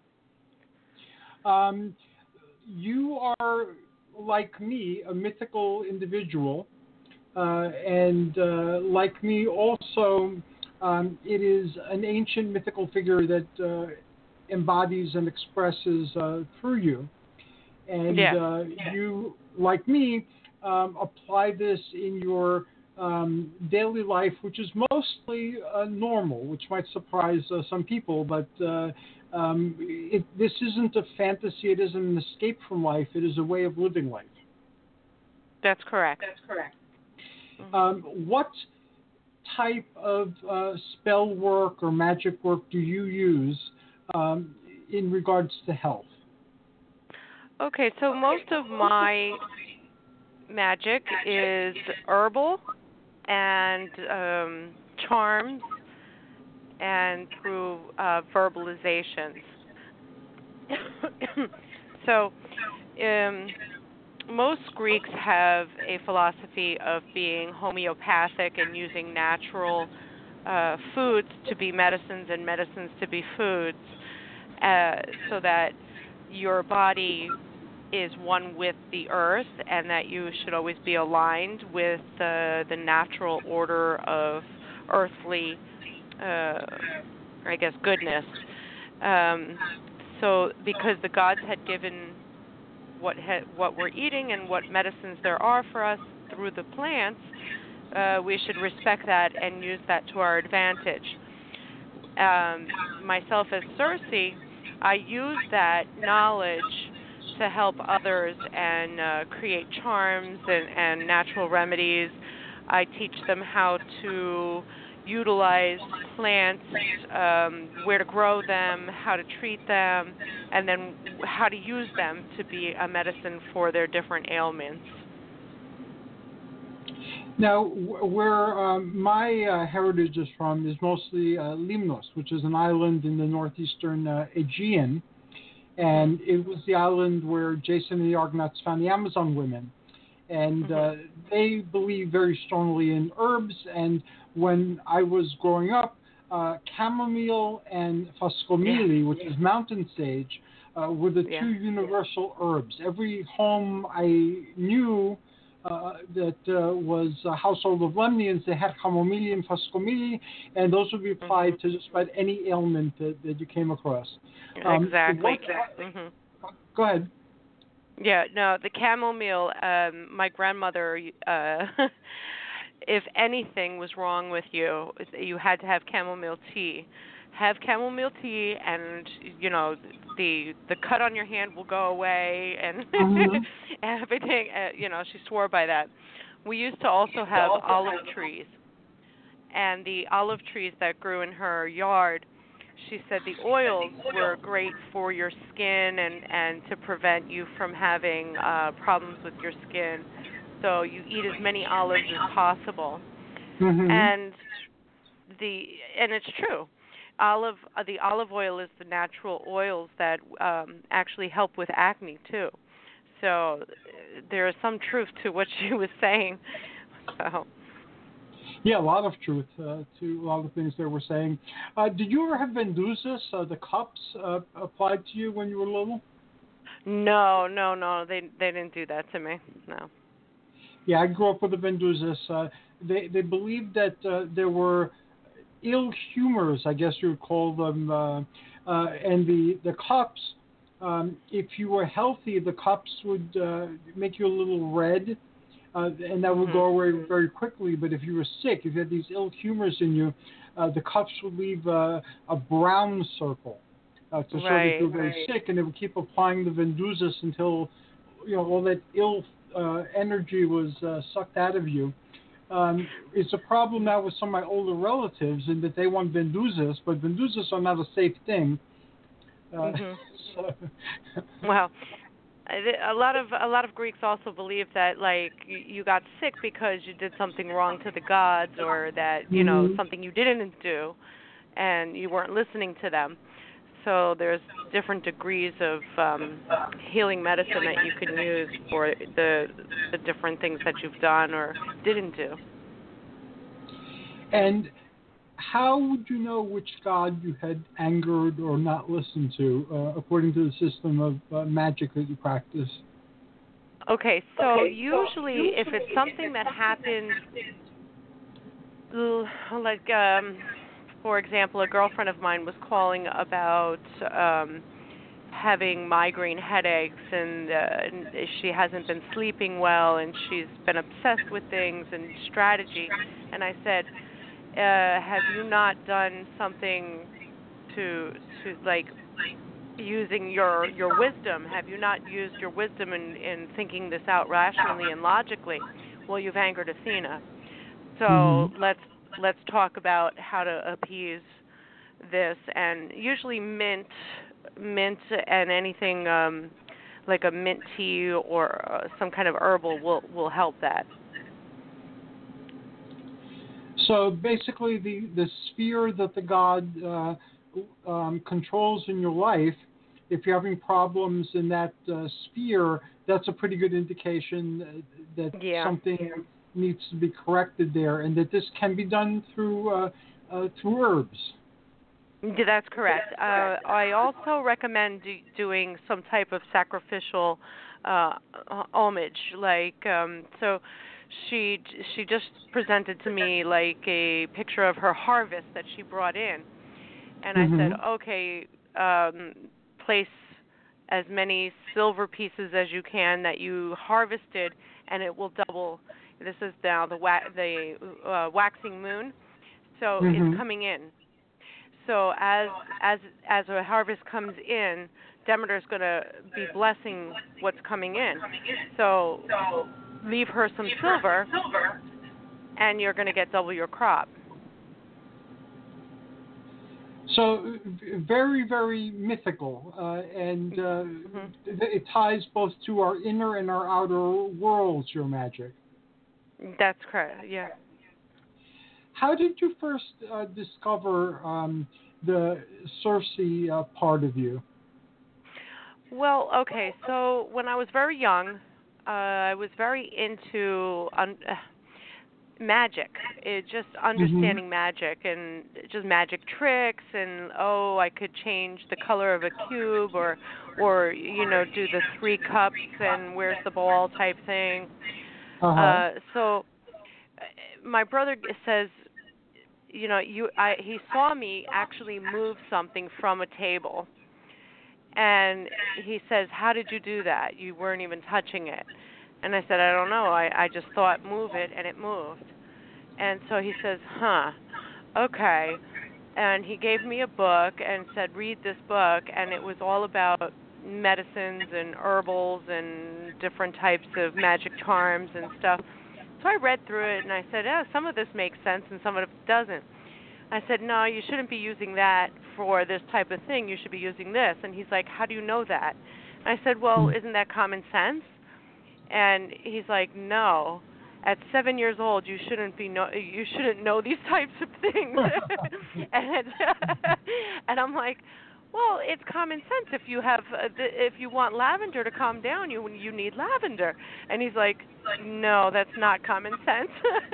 Um, you are, like me, a mythical individual, uh, and uh, like me also, um, it is an ancient mythical figure that uh, embodies and expresses uh, through you. And yeah. uh, yeah. you, like me, um, apply this in your um, daily life, which is mostly uh, normal, which might surprise uh, some people, but uh, um, it, this isn't a fantasy, it isn't an escape from life, it is a way of living life. That's correct. That's correct. Mm-hmm. Um, what type of uh, spell work or magic work do you use um, in regards to health? Okay, so most of my magic is herbal and um, charms and through uh, verbalizations. so um, most Greeks have a philosophy of being homeopathic and using natural uh, foods to be medicines and medicines to be foods, uh, so that your body is one with the earth, and that you should always be aligned with the the natural order of earthly, uh, I guess, goodness. Um, so, because the gods had given what ha- what we're eating and what medicines there are for us through the plants, uh, we should respect that and use that to our advantage. Um, myself as Cersei, I use that knowledge to help others and uh, create charms and, and natural remedies. I teach them how to utilize plants, um, where to grow them, how to treat them, and then how to use them to be a medicine for their different ailments. Now, where um, my uh, heritage is from is mostly uh, Limnos, which is an island in the northeastern uh, Aegean. And it was the island where Jason and the Argonauts found the Amazon women. And uh, they believe very strongly in herbs. And when I was growing up, uh, chamomile and foscomili, yeah. which is mountain sage, uh, were the yeah. two universal herbs. Every home I knew uh, that uh, was a household of Lemnians, they had chamomile and foscomili, and those would be applied mm-hmm. to just about any ailment that, that you came across. Um, exactly. What, mm-hmm. Go ahead. Yeah, no, the chamomile, um, my grandmother, uh, if anything was wrong with you, you had to have chamomile tea. Have chamomile tea, and, you know, the the cut on your hand will go away, and mm-hmm. everything, uh, you know, she swore by that. We used to also have olive trees, and the olive trees that grew in her yard, she said the oils were great for your skin and, and to prevent you from having uh, problems with your skin. So you eat as many olives as possible. Mm-hmm. And the and it's true. Olive uh, the olive oil is the natural oils that um, actually help with acne too. So there is some truth to what she was saying. So. Yeah, a lot of truth uh, to a lot of things they were saying. Uh, did you ever have venduzas, uh, the cups, uh, applied to you when you were little? No, no, no. They they didn't do that to me. No. Yeah, I grew up with the venduzas. Uh, they they believed that uh, there were ill humors, I guess you would call them, uh, uh, and the the cups. Um, if you were healthy, the cups would uh, make you a little red. Uh, and that would mm-hmm. go away very quickly. But if you were sick, if you had these ill humors in you, uh, the cups would leave uh, a brown circle uh, to show right, that you were very right. sick, and they would keep applying the venduzas until, you know, all that ill uh, energy was uh, sucked out of you. Um, it's a problem now with some of my older relatives in that they want venduzas, but venduzas are not a safe thing. Uh, mm-hmm. so Well, A lot of a lot of Greeks also believe that like you got sick because you did something wrong to the gods, or that you know Mhm. something you didn't do, and you weren't listening to them. So there's different degrees of um, healing medicine that you can use for the the different things that you've done or didn't do. And how would you know which god you had angered or not listened to, uh, according to the system of uh, magic that you practice? Okay, so usually if it's something that happened, l- like, um, for example, a girlfriend of mine was calling about um, having migraine headaches, and, uh, and she hasn't been sleeping well, and she's been obsessed with things and strategy. And I said, uh, have you not done something to, to like, using your your wisdom? Have you not used your wisdom in, in thinking this out rationally and logically? Well, you've angered Athena. So Mhm. let's let's talk about how to appease this. And usually mint, mint, and anything um, like a mint tea or uh, some kind of herbal will will help that. So basically, the, the sphere that the god uh, um, controls in your life, if you're having problems in that uh, sphere, that's a pretty good indication that Yeah. something needs to be corrected there, and that this can be done through uh, uh, through herbs. Yeah, that's correct. Uh, I also recommend do, doing some type of sacrificial uh, homage, like um, so. She she just presented to me like a picture of her harvest that she brought in, and I Mhm. said, okay, um, place as many silver pieces as you can that you harvested, and it will double. This is now the wa- the uh, waxing moon, so Mhm. it's coming in. So as as as a harvest comes in, Demeter's going to be blessing what's coming in. So leave her some silver, and you're going to get double your crop. So v- very, very mythical, uh, and uh, Mm-hmm. th- it ties both to our inner and our outer worlds, your magic. That's correct, yeah. How did you first uh, discover um, the Circe uh, part of you? Well, okay, so when I was very young, uh, I was very into un- uh, magic, it just understanding Mhm. magic and just magic tricks, and oh, I could change the color of a cube, or or you know, do the three cups and where's the ball type thing. Uh-huh. Uh so uh, my brother says, you know, you I he saw me actually move something from a table, and he says, how did you do that? You weren't even touching it. And I said, I don't know. I, I just thought move it, and it moved. And so he says, huh, okay. And he gave me a book and said, read this book. And it was all about medicines and herbals and different types of magic charms and stuff. So I read through it, and I said, yeah, some of this makes sense and some of it doesn't. I said, no, you shouldn't be using that for this type of thing. You should be using this. And he's like, how do you know that? And I said, well, isn't that common sense? And he's like, no. At seven years old, you shouldn't be know you shouldn't know these types of things. and and I'm like, well, it's common sense. If you have uh, the, if you want lavender to calm down, you you need lavender. And he's like, no, that's not common sense.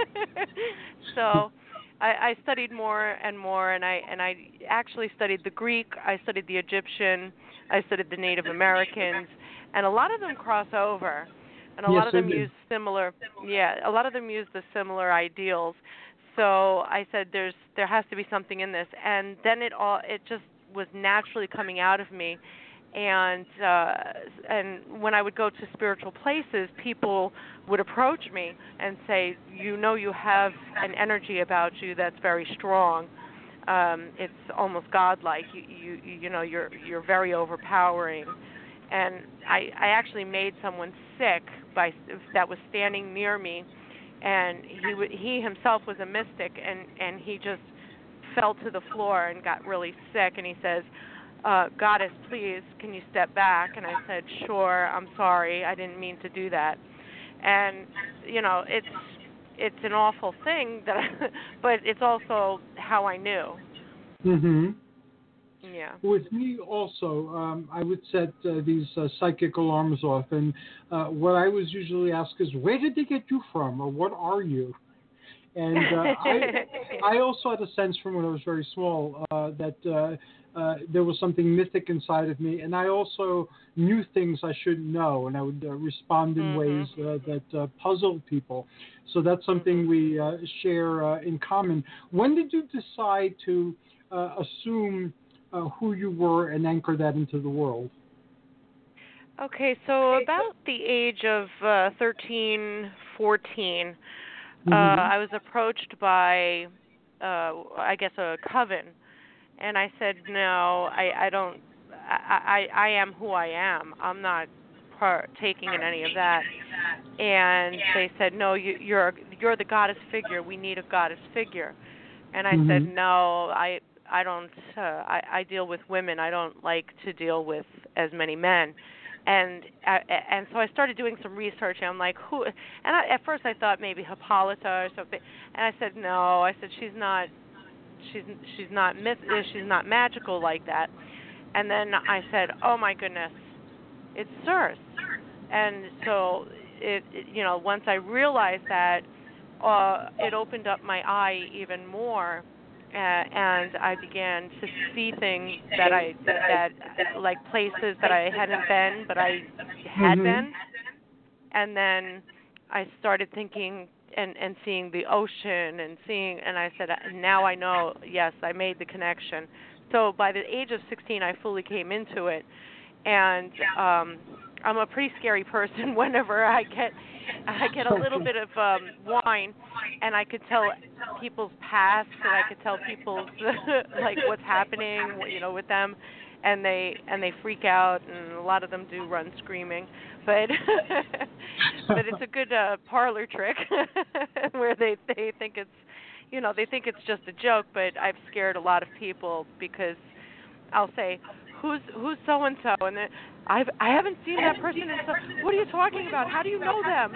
So I, I studied more and more, and I and I actually studied the Greek, I studied the Egyptian, I studied the Native Americans, and a lot of them cross over, and a Yes, lot of them they do. use similar, yeah, a lot of them use the similar ideals. So I said, there's there has to be something in this, and then it all it just was naturally coming out of me. And uh, and when I would go to spiritual places, people would approach me and say, you know, you have an energy about you that's very strong. Um, it's almost godlike. You, you you know, you're you're very overpowering. And I I actually made someone sick by that was standing near me, and he w- he himself was a mystic, and and he just fell to the floor and got really sick. And he says, uh, "Goddess, please, can you step back?" And I said, "Sure, I'm sorry, I didn't mean to do that." And you know, it's it's an awful thing that, I, but it's also how I knew. Mhm. Yeah. With me also, um, I would set uh, these uh, psychic alarms off, and uh, what I was usually asked is, "Where did they get you from?" or "What are you?" And uh, I, I also had a sense from when I was very small uh, that uh, uh, there was something mythic inside of me, and I also knew things I shouldn't know, and I would uh, respond in mm-hmm. ways uh, that uh, puzzled people. So that's something mm-hmm. we uh, share uh, in common. When did you decide to uh, assume uh, who you were and anchor that into the world? Okay, so about the age of uh, thirteen, fourteen, Mm-hmm. uh, I was approached by, uh, I guess, a coven, and I said, no, I, I don't, I, I, I am who I am. I'm not partaking in any of that. And they said, no, you, you're you're the goddess figure. We need a goddess figure. And I Mm-hmm. said, no, I I don't. Uh, I, I deal with women. I don't like to deal with as many men. And uh, and so I started doing some research. And I'm like, who? And I, at first I thought maybe Hippolyta or something. And I said, no. I said she's not. She's she's not myth. She's not magical like that. And then I said, oh my goodness, it's Circe. And so it, it you know, once I realized that, uh, it opened up my eye even more. Uh, and I began to see things that I that like places that I hadn't been, but I had mm-hmm. been. And then I started thinking and and seeing the ocean and seeing, and I said, now I know. Yes, I made the connection. So by the age of sixteen, I fully came into it, and um, I'm a pretty scary person. Whenever I get I get a little bit of um, wine, and I could tell people's past, and I could tell people's like what's happening, you know, with them, and they and they freak out, and a lot of them do run screaming. But but it's a good uh, parlor trick where they they think it's, you know, they think it's just a joke. But I've scared a lot of people because I'll say, who's who's so and so, and I've I haven't seen that person in so. What are you talking about? How do you know them?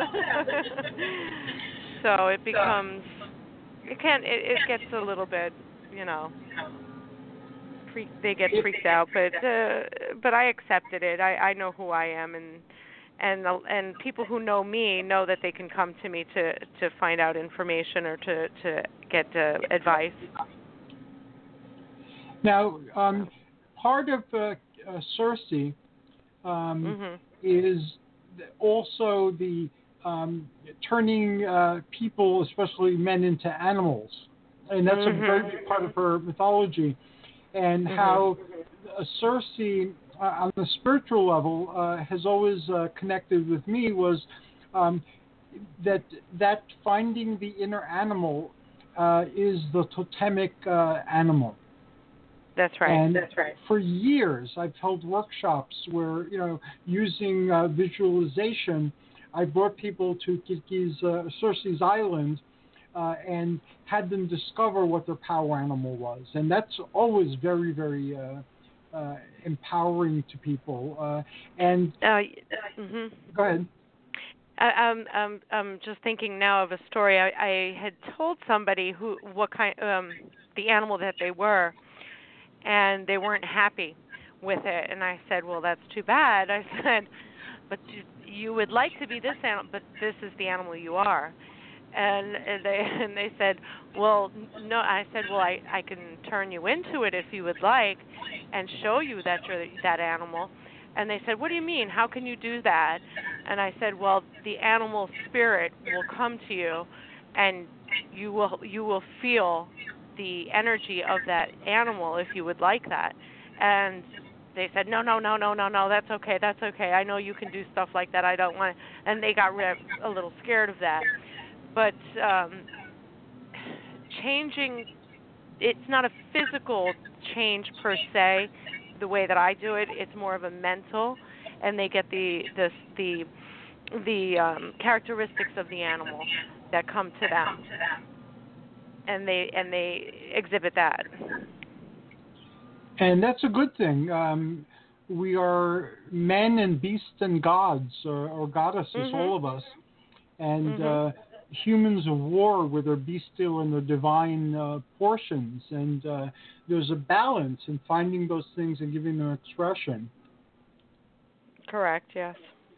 So it becomes it can it, it gets a little bit, you know, freak, they get freaked out, but uh, but I accepted it. I, I know who I am, and and and people who know me know that they can come to me to, to find out information or to to get uh, advice. Now, um, part of uh, uh, Circe um, mm-hmm. is also the um, turning uh, people, especially men, into animals, and that's mm-hmm. a very big part of her mythology. And mm-hmm. how uh, Circe, uh, on the spiritual level, uh, has always uh, connected with me was um, that that finding the inner animal uh, is the totemic uh, animal. That's right. And That's right. For years, I've held workshops where, you know, using uh, visualization, I brought people to Kiki's uh, Circe's Island uh, and had them discover what their power animal was, and that's always very, very uh, uh, empowering to people. Uh, and uh, mm-hmm. Go ahead. I, I'm, I'm, I'm just thinking now of a story. I, I had told somebody who what kind um, the animal that they were, and they weren't happy with it. And I said, well, that's too bad. I said, but you would like to be this animal, but this is the animal you are. And, and they and they said, well, no. I said, well, I, I can turn you into it if you would like, and show you that you're that animal. And they said, what do you mean? How can you do that? And I said, well, the animal spirit will come to you, and you will you will feel the energy of that animal if you would like that. And they said, no, no, no, no, no, no, that's okay, that's okay. I know you can do stuff like that. I don't want to. And they got rid of, a little scared of that. But um, changing, it's not a physical change per se, the way that I do it. It's more of a mental, and they get the the the, the um, characteristics of the animal that come to them, and they and they exhibit that. And that's a good thing. Um, we are men and beasts and gods, or, or goddesses, mm-hmm. all of us. And mm-hmm. uh, humans war with their bestial and their divine uh, portions. And uh, there's a balance in finding those things and giving them expression. Correct, yes.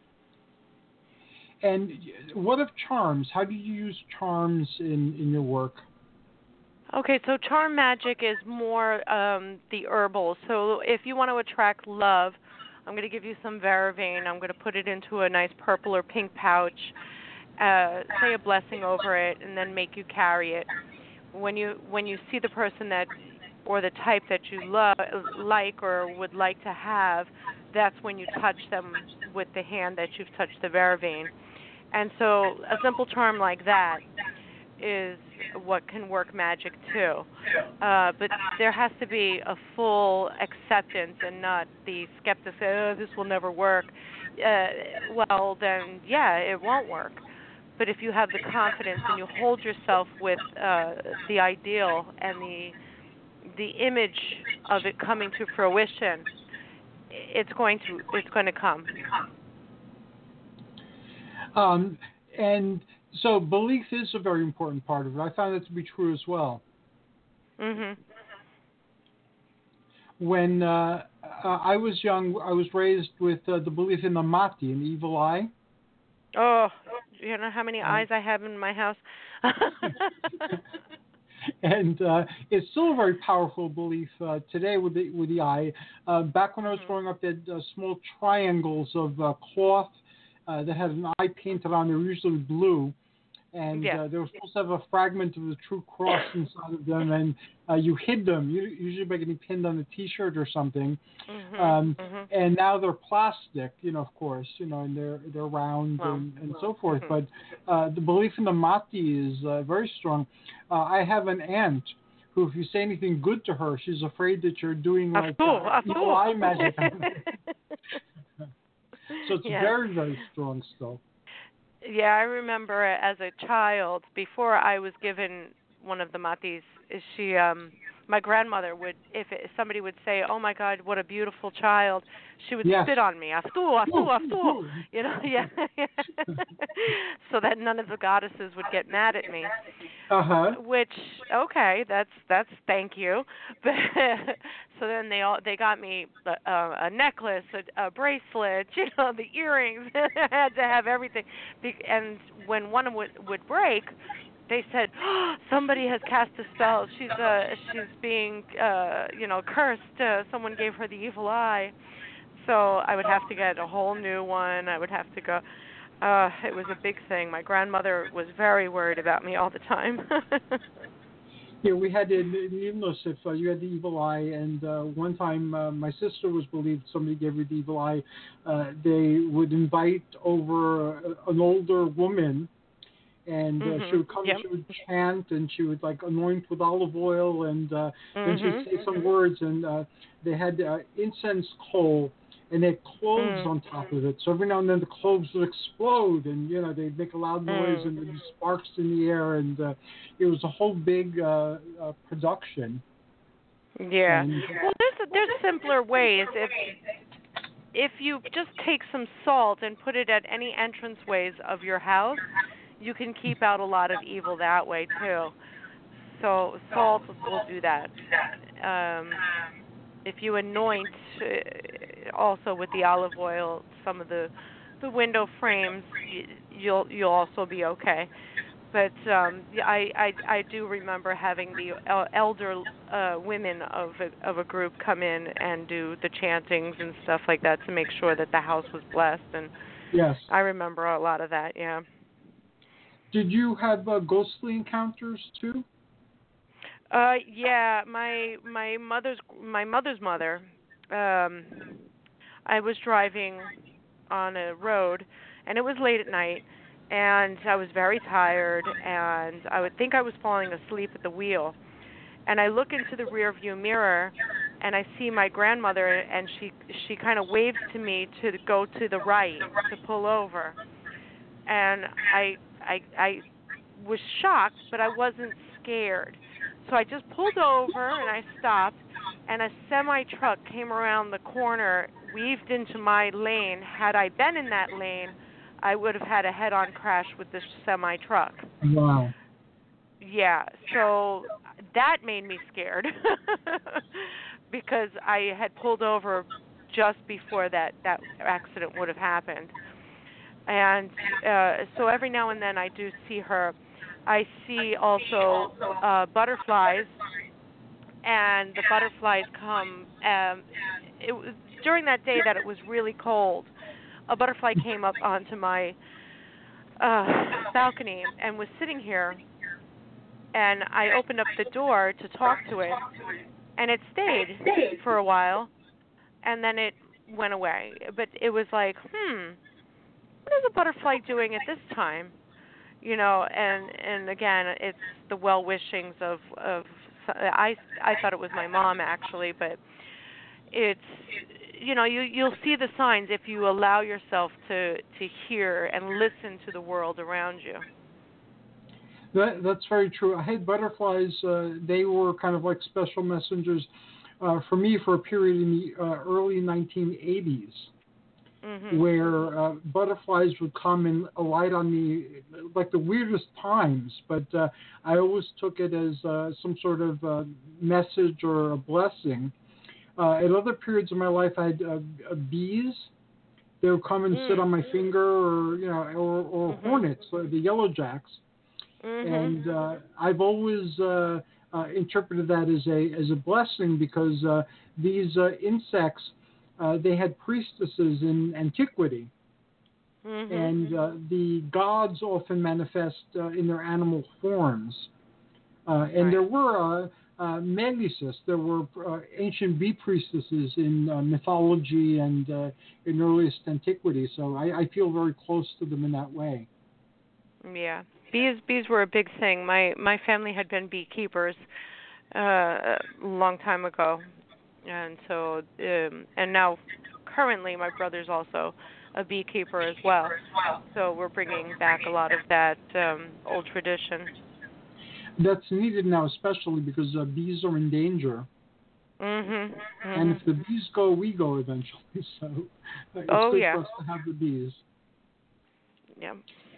And what of charms? How do you use charms in, in your work? Okay, so charm magic is more um, the herbal. So if you want to attract love, I'm going to give you some vervain. I'm going to put it into a nice purple or pink pouch, uh, say a blessing over it, and then make you carry it. When you when you see the person that or the type that you love, like or would like to have, that's when you touch them with the hand that you've touched the vervain. And so a simple charm like that is what can work magic too. Uh, but there has to be a full acceptance and not the skeptics, oh, this will never work. Uh, well, then, yeah, it won't work. But if you have the confidence and you hold yourself with uh, the ideal and the the image of it coming to fruition, it's going to it's going to come. Um, and so belief is a very important part of it. I found that to be true as well. Mhm. When uh, uh, I was young, I was raised with uh, the belief in the Mati, an evil eye. Oh, you know how many eyes I have in my house? And uh, it's still a very powerful belief uh, today with the with the eye. Uh, back when I was growing up, they had uh, small triangles of uh, cloth uh, that had an eye painted on. They were usually blue, and yeah. uh, they were supposed to have a fragment of the true cross inside of them, and uh, you hid them. You usually by getting pinned on a T-shirt or something. Mm-hmm. Um, mm-hmm. And now they're plastic, you know, of course, you know, and they're they're round well, and, and well, so forth. mm-hmm. But uh, the belief in the Mati is uh, very strong. Uh, I have an aunt who, if you say anything good to her, she's afraid that you're doing like uh, evil eye magic. So it's yes. very, very strong still. Yeah, I remember as a child, before I was given one of the matis, she, um, my grandmother would, if, it, if somebody would say, "Oh my God, what a beautiful child," she would yes. spit on me, "Aftu, aftu, aftu," you know, yeah, so that none of the goddesses would get mad at me. Uh huh. Which, okay, that's that's thank you. But so then they all they got me a, a necklace, a, a bracelet, you know, the earrings. I had to have everything. And when one would would break, they said, oh, somebody has cast a spell. She's uh she's being uh you know cursed. Uh, someone gave her the evil eye. So I would have to get a whole new one. I would have to go. Uh, it was a big thing. My grandmother was very worried about me all the time. Yeah, we had in Nimnos, if uh, you had the evil eye, and uh, one time uh, my sister was believed somebody gave her the evil eye. Uh, they would invite over uh, an older woman, and uh, mm-hmm. she would come, yep. she would chant, and she would like anoint with olive oil, and uh, mm-hmm. then she would say some words, and uh, they had uh, incense coal. And they had cloves mm. on top of it. So every now and then the cloves would explode, and you know they'd make a loud noise, mm. and there'd be sparks in the air, and uh, it was a whole big uh, uh, production. Yeah. And, well, there's there's simpler ways. If if you just take some salt and put it at any entranceways of your house, you can keep out a lot of evil that way too. So salt will do that. Um, If you anoint uh, also with the olive oil some of the the window frames, you'll you'll also be okay. But um, I, I I do remember having the elder uh, women of a, of a group come in and do the chantings and stuff like that to make sure that the house was blessed. And yes, I remember a lot of that. Yeah. Did you have uh, ghostly encounters too? Uh, yeah, my my mother's my mother's mother. Um, I was driving on a road, and it was late at night, and I was very tired, and I would think I was falling asleep at the wheel, and I look into the rear view mirror, and I see my grandmother, and she she kind of waves to me to go to the right to pull over, and I I I was shocked, but I wasn't scared. So I just pulled over and I stopped, and a semi truck came around the corner, weaved into my lane. Had I been in that lane, I would have had a head-on crash with this semi truck. Wow. Yeah, so that made me scared because I had pulled over just before that, that accident would have happened. And uh, so every now and then I do see her. I see also uh, butterflies, and the butterflies come. Um, it was during that day that it was really cold. A butterfly came up onto my uh, balcony and was sitting here, and I opened up the door to talk to it, and it stayed for a while, and then it went away. But it was like, hmm, what is a butterfly doing at this time? You know, and and again, it's the well wishings of of I I thought it was my mom actually, but it's, you know, you you'll see the signs if you allow yourself to to hear and listen to the world around you. That, that's very true. I had butterflies. Uh, they were kind of like special messengers uh, for me for a period in the uh, early nineteen eighties. Mm-hmm. Where uh, butterflies would come and alight on me like the weirdest times, but uh, I always took it as uh, some sort of uh, message or a blessing. Uh, at other periods of my life, I had uh, uh, bees. They would come and mm-hmm. sit on my finger, or you know, or, or mm-hmm. hornets, uh, the yellow jacks. Mm-hmm. And uh, I've always uh, uh, interpreted that as a as a blessing because uh, these uh, insects. Uh, they had priestesses in antiquity, mm-hmm. and uh, the gods often manifest uh, in their animal forms. Uh, and right. there were uh, uh, Magnesis, there were uh, ancient bee priestesses in uh, mythology and uh, in earliest antiquity, so I, I feel very close to them in that way. Yeah, bees bees were a big thing. My, my family had been beekeepers uh, a long time ago. And so, um, and now, currently, my brother's also a beekeeper as well. So we're bringing back a lot of that um, old tradition. That's needed now, especially because uh, bees are in danger. Mm-hmm. Mm-hmm. And if the bees go, we go eventually. So uh, it's oh, good yeah. for us to have the bees. Yeah.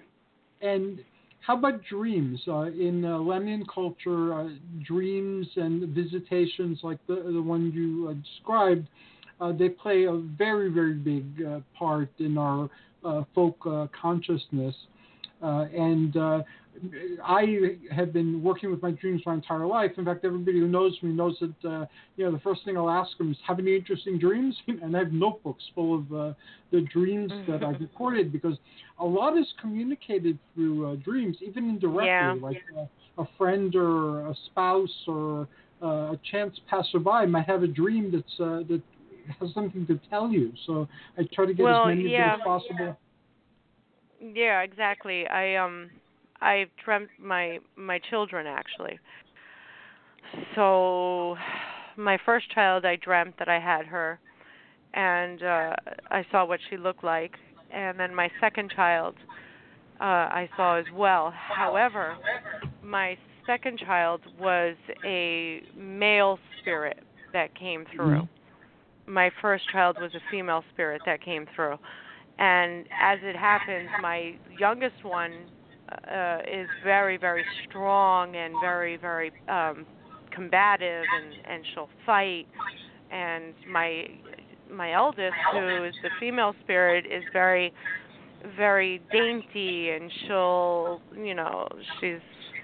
And how about dreams? Uh, in uh, Lemnian culture, uh, dreams and visitations like the the one you uh, described, uh, they play a very, very big uh, part in our uh, folk uh, consciousness. Uh, and uh, I have been working with my dreams my entire life. In fact, everybody who knows me knows that uh, you know the first thing I'll ask them is, "Have any interesting dreams?" And I have notebooks full of uh, the dreams that I've recorded because a lot is communicated through uh, dreams, even indirectly, yeah. like uh, a friend or a spouse or uh, a chance passerby might have a dream that's uh, that has something to tell you. So I try to get well, as many yeah. of them as possible. Yeah, exactly. I um. I dreamt my my children actually. So my first child, I dreamt that I had her, and uh, I saw what she looked like. And then my second child, uh, I saw as well. However, my second child was a male spirit that came through. Mm-hmm. My first child was a female spirit that came through. And as it happens, my youngest one Uh, is very, very strong and very, very um, combative, and, and she'll fight. And my my eldest, who is the female spirit, is very, very dainty, and she'll, you know, she's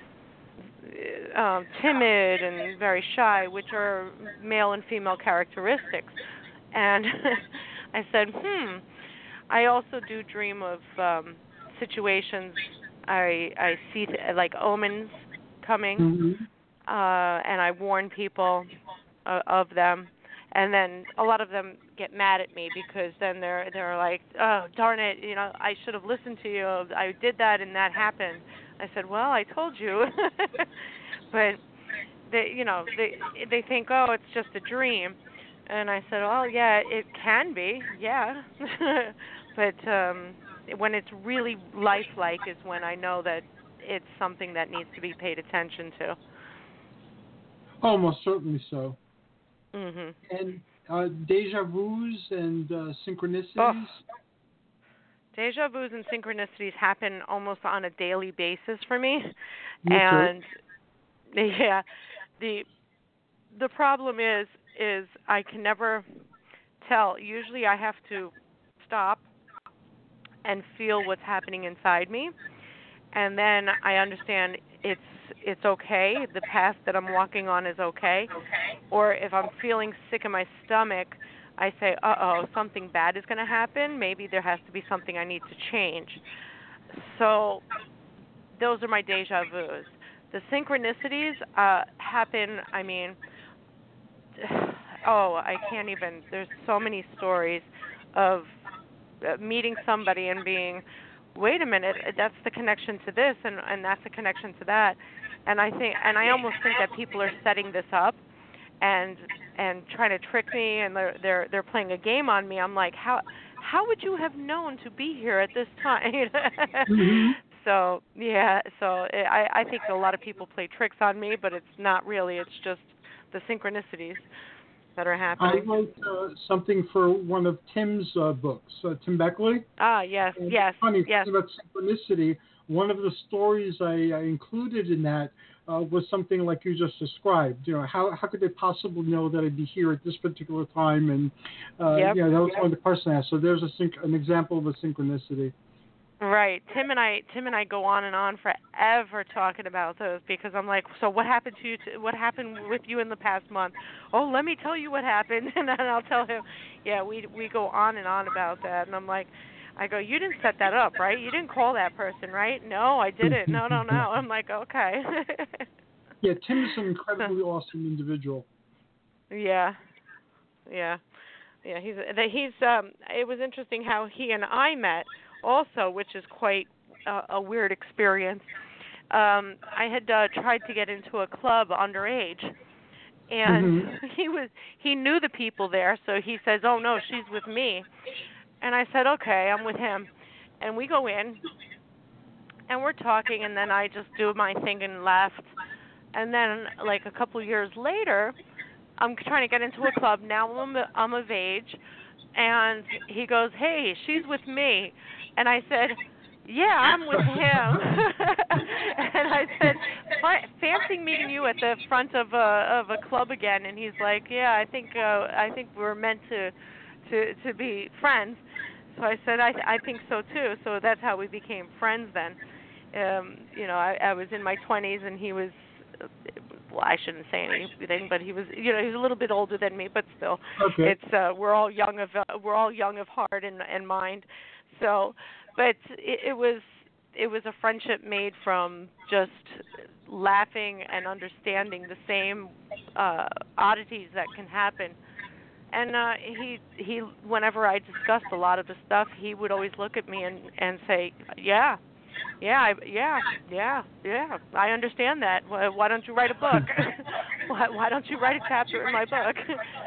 um, timid and very shy, which are male and female characteristics. And I said, hmm, I also do dream of um, situations. I I see th- like omens coming, mm-hmm. uh, and I warn people uh, of them, and then a lot of them get mad at me because then they're they're like, oh darn it, you know, I should have listened to you. I did that and that happened. I said, well, I told you, but they you know they they think, oh, it's just a dream, and I said, oh yeah, it can be, yeah, but. um when it's really lifelike is when I know that it's something that needs to be paid attention to. Oh, most certainly so. Mhm. And uh, deja vus and uh, synchronicities. Oh. Deja vus and synchronicities happen almost on a daily basis for me. Me and too. yeah, the the problem is is I can never tell. Usually I have to stop and feel what's happening inside me, and then I understand it's it's okay. The path that I'm walking on is okay. Or if I'm feeling sick in my stomach, I say, uh-oh, something bad is going to happen. Maybe there has to be something I need to change. So those are my deja vus. The synchronicities uh, happen, I mean, oh, I can't even, there's so many stories of uh, meeting somebody and being, wait a minute, that's the connection to this, and, and that's the connection to that. And I think, and I almost think that people are setting this up and and trying to trick me, and they're they're they're playing a game on me. I'm like, how how would you have known to be here at this time? mm-hmm. So yeah, so I I think a lot of people play tricks on me, but it's not really. It's just the synchronicities that are happening. I wrote uh, something for one of Tim's uh, books, uh, Tim Beckley. Ah, yes, and yes, funny yes. About synchronicity. One of the stories I, I included in that uh, was something like you just described. You know, how how could they possibly know that I'd be here at this particular time? And uh, yep. you know, that was one of the person asked. So there's a synch- an example of a synchronicity. Right. Tim and I Tim and I go on and on forever talking about those, because I'm like, so what happened to you to, what happened with you in the past month? Oh, let me tell you what happened. And then I'll tell him, yeah, we we go on and on about that. And I'm like, I go, you didn't set that up, right? You didn't call that person, right? No, I didn't. No, no, no. I'm like, okay. Yeah, Tim is an incredibly awesome individual. Yeah. Yeah. Yeah, he's he's um it was interesting how he and I met also, which is quite uh, a weird experience. Um, I had uh, tried to get into a club underage, and mm-hmm. he was he knew the people there, so he says, "Oh no, she's with me," and I said, "Okay, I'm with him," and we go in, and we're talking, and then I just do my thing and left, and then like a couple years later, I'm trying to get into a club. Now I'm I'm of age. And he goes, hey, she's with me. And I said, yeah, I'm with him. And I said, fancy meeting you at the front of a of a club again. And he's like, yeah, I think uh, I think we're meant to to to be friends. So I said, I I think so too. So that's how we became friends then. Um, you know, I, I was in my twenties and he was. Well, I shouldn't say anything, but he was, you know, he's a little bit older than me, but still, okay. it's uh, we're all young of uh, we're all young of heart and, and mind. So, but it, it was it was a friendship made from just laughing and understanding the same uh, oddities that can happen. And uh, he he, whenever I discussed a lot of the stuff, he would always look at me and and say, yeah. Yeah, I, yeah, yeah, yeah. I understand that. Why, why don't you write a book? why, why don't you write a chapter in my book?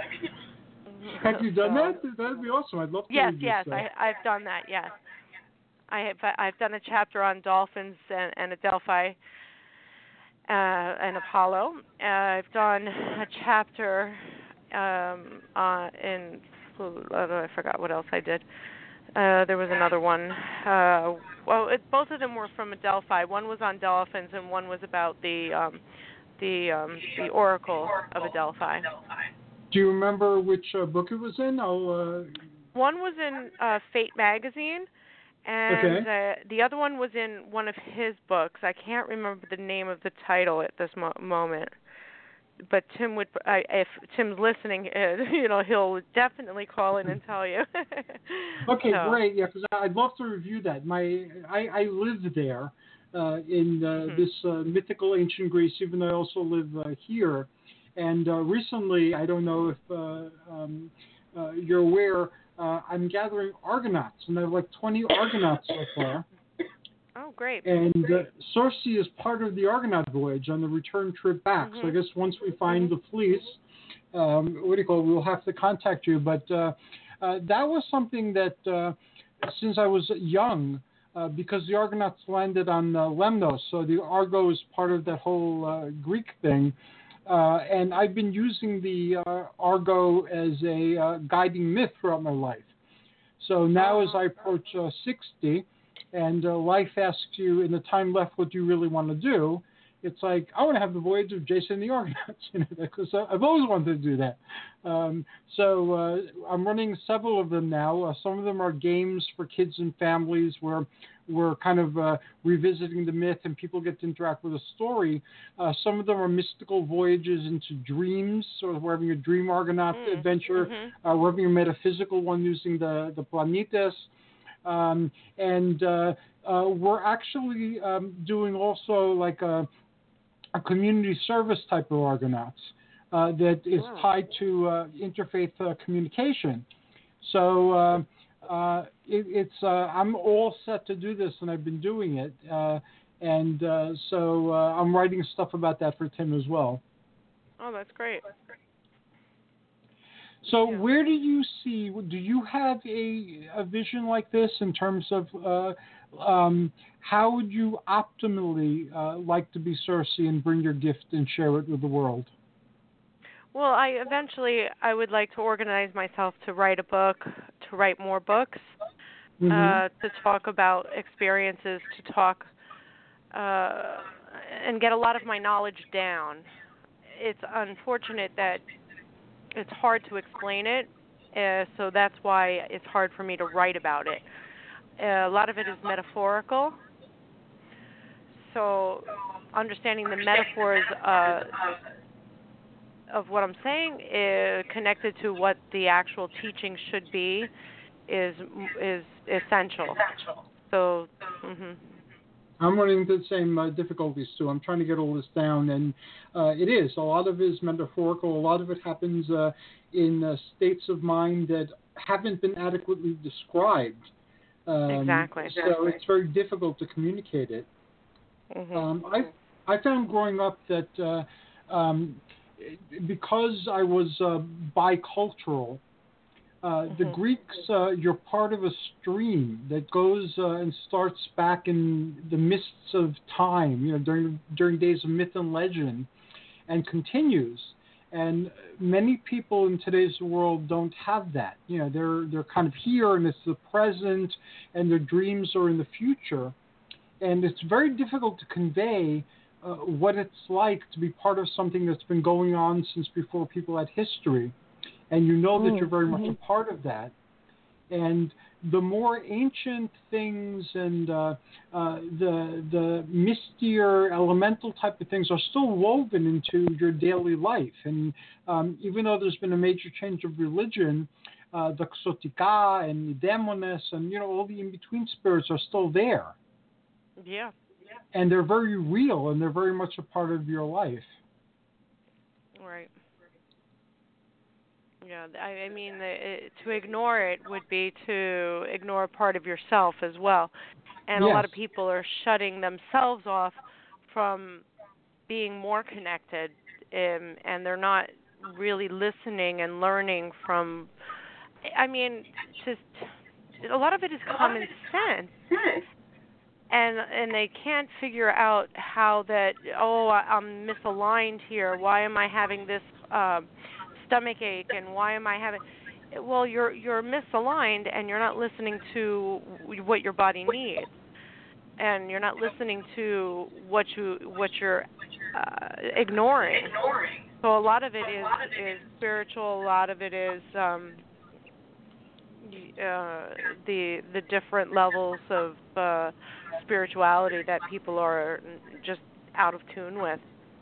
Have you done so, that? That'd be awesome. I'd love to. Yes, read yes, this, I, I've done that. Yes, I have. I've done a chapter on dolphins and, and Adelphi uh, and Apollo. Uh, I've done a chapter um, uh, in. Oh, I forgot what else I did. Uh, there was another one. Uh, well, it, both of them were from Adelphi. One was on dolphins, and one was about the um, the um, the Oracle of Adelphi. Do you remember which uh, book it was in? I'll, uh... One was in uh, Fate magazine, and okay. uh, the other one was in one of his books. I can't remember the name of the title at this mo- moment. But Tim would, I, if Tim's listening, uh, you know, he'll definitely call in and tell you. Okay, so. great. Yeah, because I'd love to review that. My, I, I lived there uh, in uh, mm-hmm. this uh, mythical ancient Greece, even though I also live uh, here. And uh, recently, I don't know if uh, um, uh, you're aware, uh, I'm gathering Argonauts, and I have like twenty Argonauts so far. Oh, great. And great. Uh, Circe is part of the Argonaut voyage on the return trip back. Mm-hmm. So I guess once we find mm-hmm. the fleece, um, what do you call it, we'll have to contact you. But uh, uh, that was something that, uh, since I was young, uh, because the Argonauts landed on uh, Lemnos, so the Argo is part of that whole uh, Greek thing. Uh, and I've been using the uh, Argo as a uh, guiding myth throughout my life. So now as I approach uh, sixty and uh, life asks you in the time left what do you really want to do, it's like, I want to have the voyage of Jason and the Argonauts, you know, because I've always wanted to do that. Um, so uh, I'm running several of them now. Uh, some of them are games for kids and families where we're kind of uh, revisiting the myth and people get to interact with a story. Uh, some of them are mystical voyages into dreams, so we're having a dream Argonaut mm, adventure. Mm-hmm. Uh, we're having a metaphysical one using the, the planetes. Um, and uh, uh, we're actually um, doing also like a, a community service type of Argonauts uh, that is wow. tied to uh, interfaith uh, communication. So uh, uh, it, it's uh, I'm all set to do this, and I've been doing it. Uh, and uh, so uh, I'm writing stuff about that for Tim as well. Oh, that's great. So yeah. where do you see, do you have a, a vision like this in terms of uh, um, how would you optimally uh, like to be Circe and bring your gift and share it with the world? Well, I eventually I would like to organize myself to write a book, to write more books, mm-hmm. uh, to talk about experiences, to talk uh, and get a lot of my knowledge down. It's unfortunate that it's hard to explain it, uh, so that's why it's hard for me to write about it. Uh, a lot of it is metaphorical, so understanding the metaphors uh, of what I'm saying is connected to what the actual teaching should be is is essential. So, mm-hmm. I'm running into the same uh, difficulties too. I'm trying to get all this down, and uh, it is. A lot of it is metaphorical. A lot of it happens uh, in uh, states of mind that haven't been adequately described. Um, exactly. So exactly. it's very difficult to communicate it. Mm-hmm. Um, I I found growing up that uh, um, because I was uh, bicultural, Uh, mm-hmm. the Greeks, uh, you're part of a stream that goes uh, and starts back in the mists of time, you know, during during days of myth and legend, and continues. And many people in today's world don't have that. You know, they're they're kind of here, and it's the present, and their dreams are in the future, and it's very difficult to convey uh, what it's like to be part of something that's been going on since before people had history. And you know that you're very much a part of that. And the more ancient things and uh, uh, the the mistier, elemental type of things are still woven into your daily life. And um, even though there's been a major change of religion, uh, the Xotica and the Demones and, you know, all the in-between spirits are still there. Yeah. And they're very real, and they're very much a part of your life. Right. Yeah, I, I mean, the, it, to ignore it would be to ignore a part of yourself as well. And yes. a lot of people are shutting themselves off from being more connected, um, and they're not really listening and learning from, I mean, just a lot of it is common sense. And and they can't figure out how that, oh, I'm misaligned here. Why am I having this uh, stomach ache, and why am I having? Well, you're you're misaligned, and you're not listening to what your body needs, and you're not listening to what you what you're uh, ignoring. So a lot of it is is spiritual. A lot of it is um, uh, the the different levels of uh, spirituality that people are just out of tune with.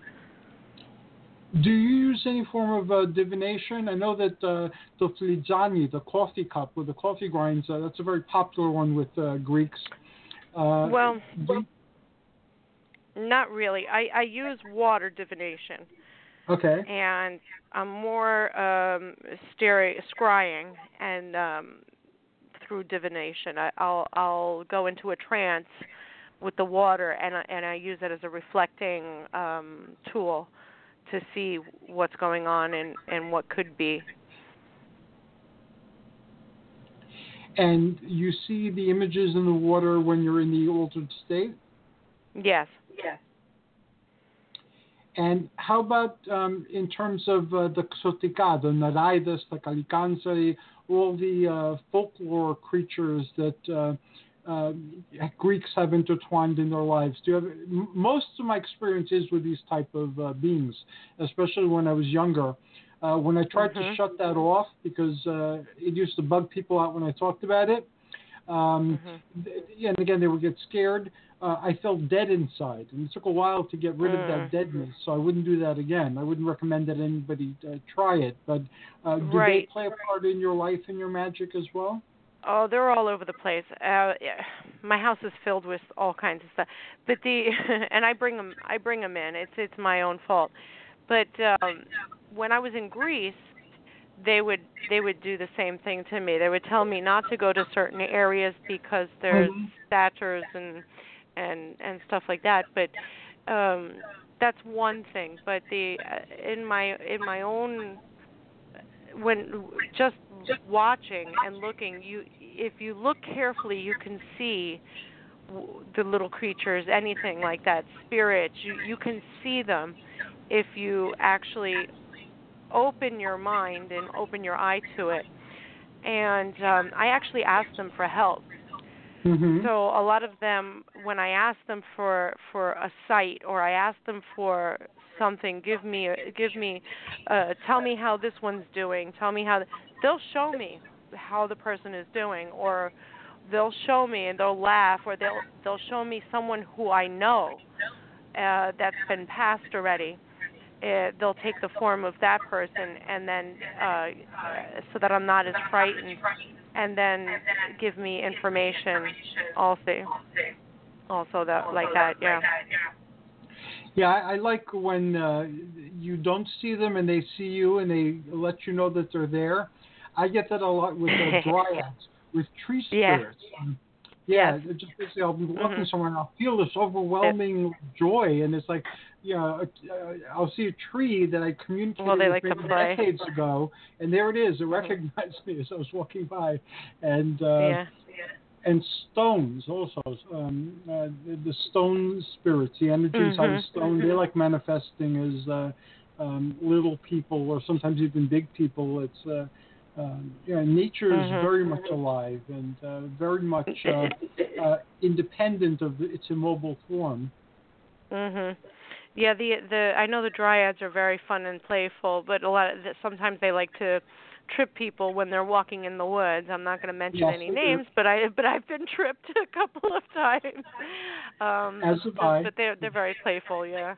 Do you use any form of uh, divination? I know that uh, the filidzani, the coffee cup with the coffee grinds, uh, that's a very popular one with uh, Greeks. Uh, well, do... not really. I, I use water divination. Okay. And I'm more um, steri- scrying and um, through divination. I, I'll I'll go into a trance with the water, and I, and I use it as a reflecting um, tool to see what's going on and, and what could be. And you see the images in the water when you're in the altered state? Yes. Yes. And how about um, in terms of uh, the Xotica, the Naraidas, the Calicanse, all the uh, folklore creatures that uh, uh, Greeks have intertwined in their lives? Do you have m- most of my experience is with these type of uh, beings, especially when I was younger. Uh, when I tried mm-hmm. to shut that off because uh, it used to bug people out when I talked about it. Um, mm-hmm. th- and again, they would get scared. Uh, I felt dead inside, and it took a while to get rid mm. of that deadness. So I wouldn't do that again. I wouldn't recommend that anybody uh, try it. But uh, do right. they play a part in your life and your magic as well? Oh, they're all over the place. Uh, yeah. My house is filled with all kinds of stuff. But the and I bring them. I bring them in. It's it's my own fault. But um, when I was in Greece, they would they would do the same thing to me. They would tell me not to go to certain areas because there's mm-hmm. satyrs and and and stuff like that. But um, that's one thing. But the uh, in my in my own when just watching and looking, you if you look carefully, you can see the little creatures, anything like that, spirits. You you can see them if you actually open your mind and open your eye to it. And um, I actually asked them for help. Mm-hmm. So a lot of them, when I ask them for, for a sight or I ask them for something, give me, give me, uh, tell me how this one's doing. Tell me how. The, they'll show me how the person is doing, or they'll show me and they'll laugh, or they'll they'll show me someone who I know uh, that's been passed already. Uh, they'll take the form of that person, and then uh, so that I'm not as frightened, and then give me information also, also that like that, yeah. Yeah, I, I like when uh, you don't see them and they see you and they let you know that they're there. I get that a lot with uh, dryads, with tree spirits. Yeah. Um, yeah, yes. just basically I'll be walking mm-hmm. somewhere and I'll feel this overwhelming it, joy, and it's like, you know, uh, I'll see a tree that I communicated well, they with like maybe to decades ago, and there it is. It mm-hmm. recognized me as I was walking by, and uh, yeah. and stones also. Um, uh, the, the stone spirits, the energy mm-hmm. inside a stone, they like manifesting as uh, um, little people or sometimes even big people. It's uh, Um, yeah, nature is mm-hmm. very much alive and uh, very much uh, uh, independent of its immobile form. Mhm. Yeah, the the I know the dryads are very fun and playful, but a lot of sometimes they like to trip people when they're walking in the woods. I'm not going to mention yes, any names, but I but I've been tripped a couple of times. Um, As have I. But they're they're very playful, yeah.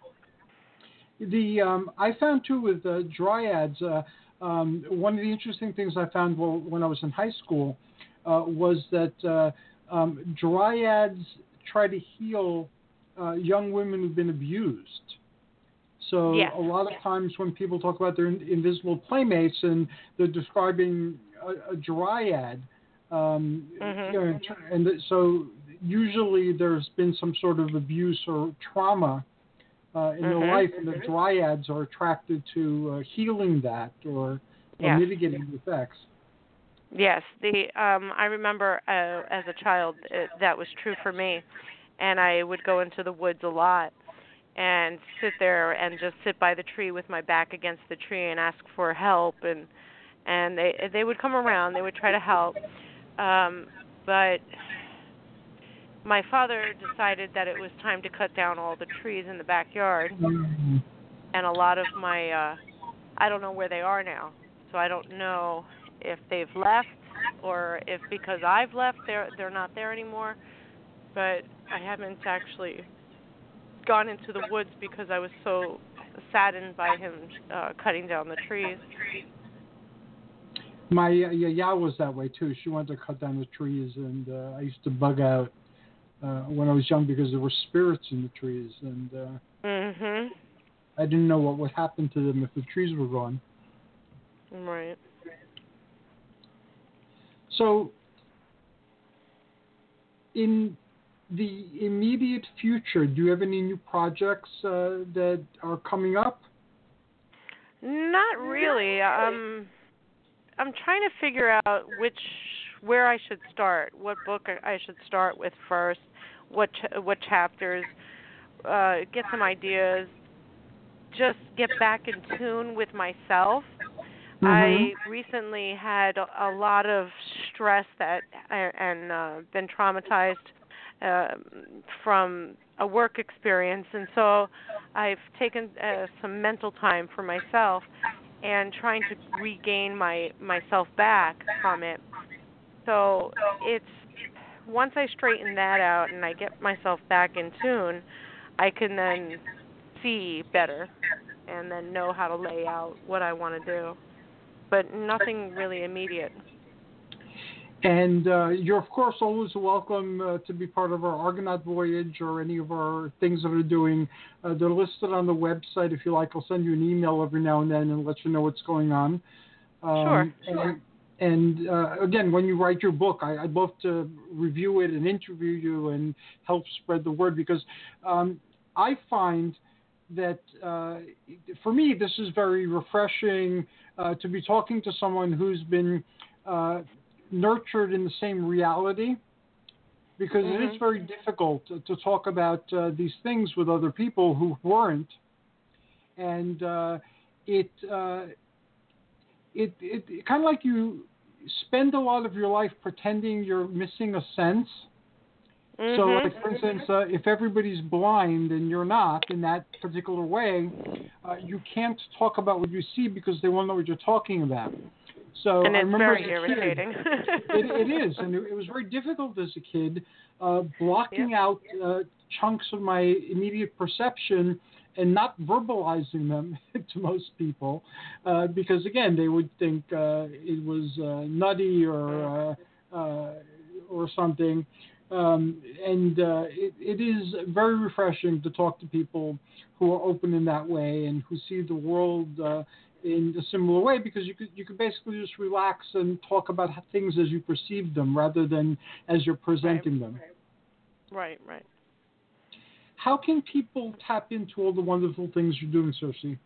The um, I found too with uh, dryads. Uh, Um, one of the interesting things I found well, when I was in high school uh, was that uh, um, dryads try to heal uh, young women who've been abused. So yes. a lot of times when people talk about their in- invisible playmates and they're describing a, a dryad, um, mm-hmm. you know, and so usually there's been some sort of abuse or trauma Uh, in mm-hmm. their life, and the dryads are attracted to uh, healing that or, or yes. mitigating the effects. Yes, the um, I remember uh, as a child uh, that was true for me, and I would go into the woods a lot and sit there and just sit by the tree with my back against the tree and ask for help, and and they they would come around, they would try to help, um, but my father decided that it was time to cut down all the trees in the backyard, mm-hmm. and a lot of my, uh, I don't know where they are now, so I don't know if they've left or if because I've left they're they're not there anymore, but I haven't actually gone into the woods because I was so saddened by him uh, cutting down the trees. My uh, yaya was that way too. She wanted to cut down the trees, and uh, I used to bug out Uh, when I was young because there were spirits in the trees, and uh, mhm. I didn't know what would happen to them if the trees were gone. Right. So, in the immediate future, do you have any new projects uh, that are coming up? Not really. Um, I'm trying to figure out which. where I should start, what book I should start with first, what ch- what chapters, uh, get some ideas. just get back in tune with myself. Mm-hmm. I recently had a, a lot of stress that and uh, been traumatized uh, from a work experience, and so I've taken uh, some mental time for myself and trying to regain my myself back from it. So it's once I straighten that out and I get myself back in tune, I can then see better and then know how to lay out what I want to do. But nothing really immediate. And uh, you're, of course, always welcome uh, to be part of our Argonaut voyage or any of our things that we're doing. Uh, they're listed on the website. If you like, I'll send you an email every now and then and let you know what's going on. Um, sure. And, and uh, again, when you write your book, I, I'd love to review it and interview you and help spread the word, because um, I find that uh, for me, this is very refreshing uh, to be talking to someone who's been uh, nurtured in the same reality, because mm-hmm. it is very difficult to, to talk about uh, these things with other people who weren't, and uh, it, uh, it it it kind of like you spend a lot of your life pretending you're missing a sense. Mm-hmm. So, like, for instance, uh, if everybody's blind and you're not in that particular way, uh, you can't talk about what you see because they won't know what you're talking about. So and it's I remember very as a irritating. Kid, it, it is, and it, it was very difficult as a kid, uh, blocking yep. out uh, chunks of my immediate perception and not verbalizing them to most people, uh, because again, they would think uh, it was uh, nutty or uh, uh, or something. Um, and uh, it, it is very refreshing to talk to people who are open in that way and who see the world uh, in a similar way, because you could you could basically just relax and talk about things as you perceive them rather than as you're presenting right. them. Right, right. How can people tap into all the wonderful things you're doing, Circe?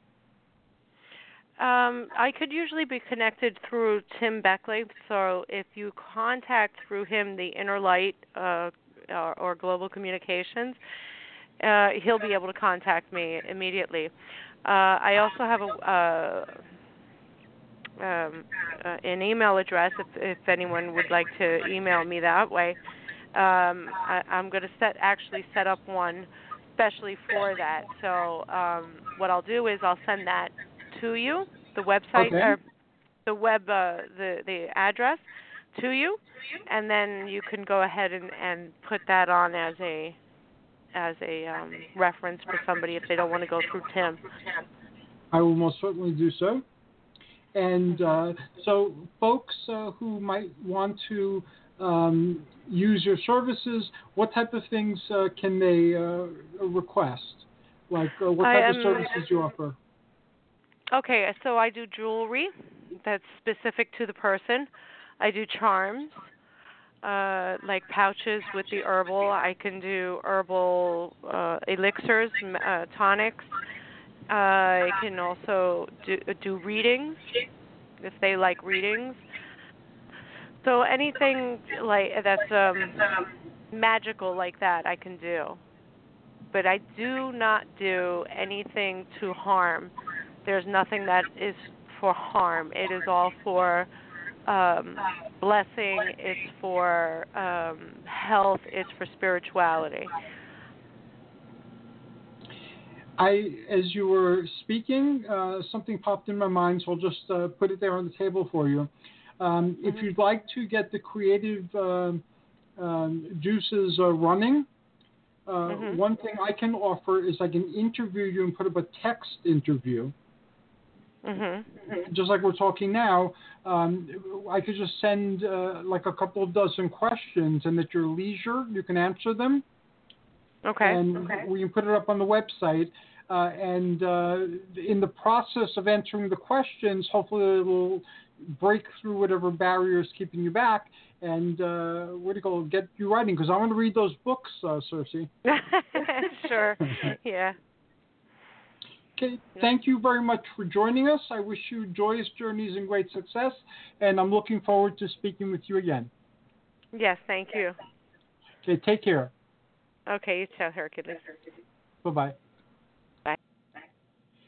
Um, I could usually be connected through Tim Beckley, so if you contact through him the Inner Light uh, or, or Global Communications, uh, he'll be able to contact me immediately. Uh, I also have a uh, um, uh, an email address if, if anyone would like to email me that way. Um, I, I'm going to set actually set up one especially for that. So um, what I'll do is I'll send that to you, the website, okay. or the web, uh, the the address to you, and then you can go ahead and, and put that on as a as a um, reference for somebody if they don't want to go through Tim. I will most certainly do so. And uh, so folks uh, who might want to um, use your services, what type of things uh, can they uh, request? Like uh, what type I, um, of um, services do you offer? Okay, so I do jewelry that's specific to the person. I do charms, uh, like pouches with the herbal. I can do herbal uh, elixirs, uh, tonics. Uh, I can also do, do readings if they like readings. So anything like that's um, magical like that, I can do. But I do not do anything to harm. There's nothing that is for harm. It is all for um, blessing. It's for um, health. It's for spirituality. I, as you were speaking, uh, something popped in my mind, so I'll just uh, put it there on the table for you. Um, mm-hmm. If you'd like to get the creative uh, um, juices uh, running, uh, mm-hmm. one thing I can offer is I can interview you and put up a text interview. Mm-hmm. Just like we're talking now, um, I could just send uh, like a couple of dozen questions, and at your leisure, you can answer them. Okay. And okay. we can put it up on the website. Uh, and uh, in the process of answering the questions, hopefully it will break through whatever barrier is keeping you back, and uh, what do you call it, get you writing, because I want to read those books, uh, Circe. Sure. Yeah. Okay. Thank you very much for joining us. I wish you joyous journeys and great success, and I'm looking forward to speaking with you again. Yes, thank you. Okay. Take care. Okay, you too, Hercules. Bye-bye. Bye.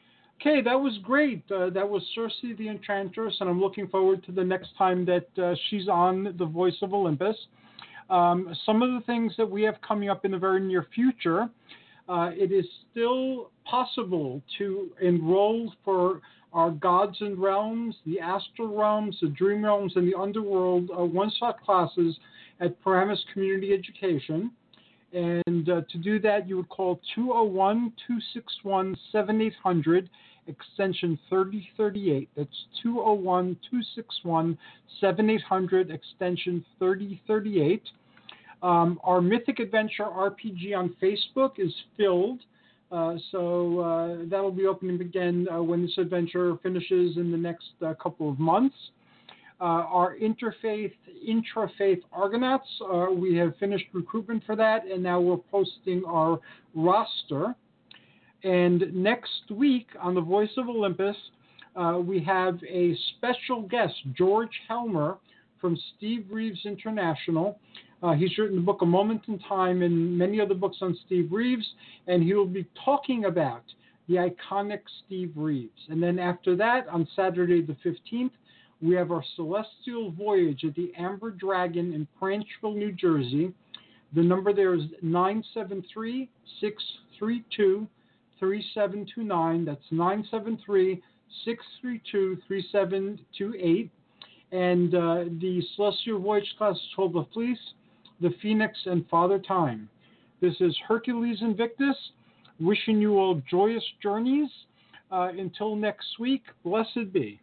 Okay, that was great. Uh, that was Circe the Enchantress, and I'm looking forward to the next time that uh, she's on The Voice of Olympus. Um, some of the things that we have coming up in the very near future, uh, it is still possible to enroll for our Gods and Realms, the Astral Realms, the Dream Realms, and the Underworld uh, one-shot classes at Paramus Community Education. And uh, to do that, you would call two oh one, two six one, seven eight hundred, extension thirty thirty-eight. That's two oh one, two six one, seven eight hundred, extension thirty thirty-eight. Um, our Mythic Adventure R P G on Facebook is filled, uh, so uh, that'll be opening again uh, when this adventure finishes in the next uh, couple of months. Uh, our interfaith, intrafaith Argonauts, uh, we have finished recruitment for that, and now we're posting our roster. And next week on The Voice of Olympus, uh, we have a special guest, George Helmer from Steve Reeves International. Uh, he's written the book A Moment in Time and many other books on Steve Reeves, and he will be talking about the iconic Steve Reeves. And then after that, on Saturday the fifteenth, we have our Celestial Voyage at the Amber Dragon in Branchville, New Jersey. The number there is nine seven three, six three two, three seven two nine. That's nine seven three, six three two, three seven two eight. And uh, the Celestial Voyage class is called The Fleece, The Phoenix, and Father Time. This is Hercules Invictus, wishing you all joyous journeys. Uh, until next week, blessed be.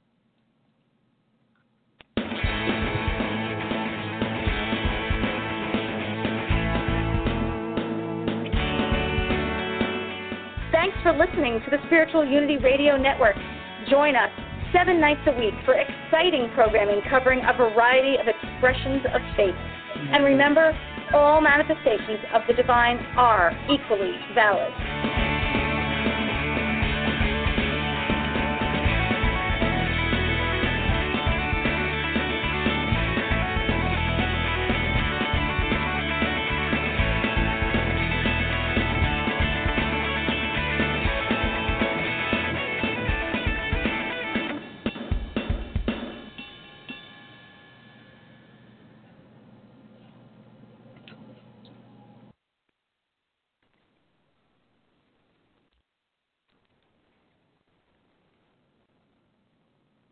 Thanks for listening to the Spiritual Unity Radio Network. Join us seven nights a week for exciting programming covering a variety of expressions of faith. And remember, all manifestations of the divine are equally valid.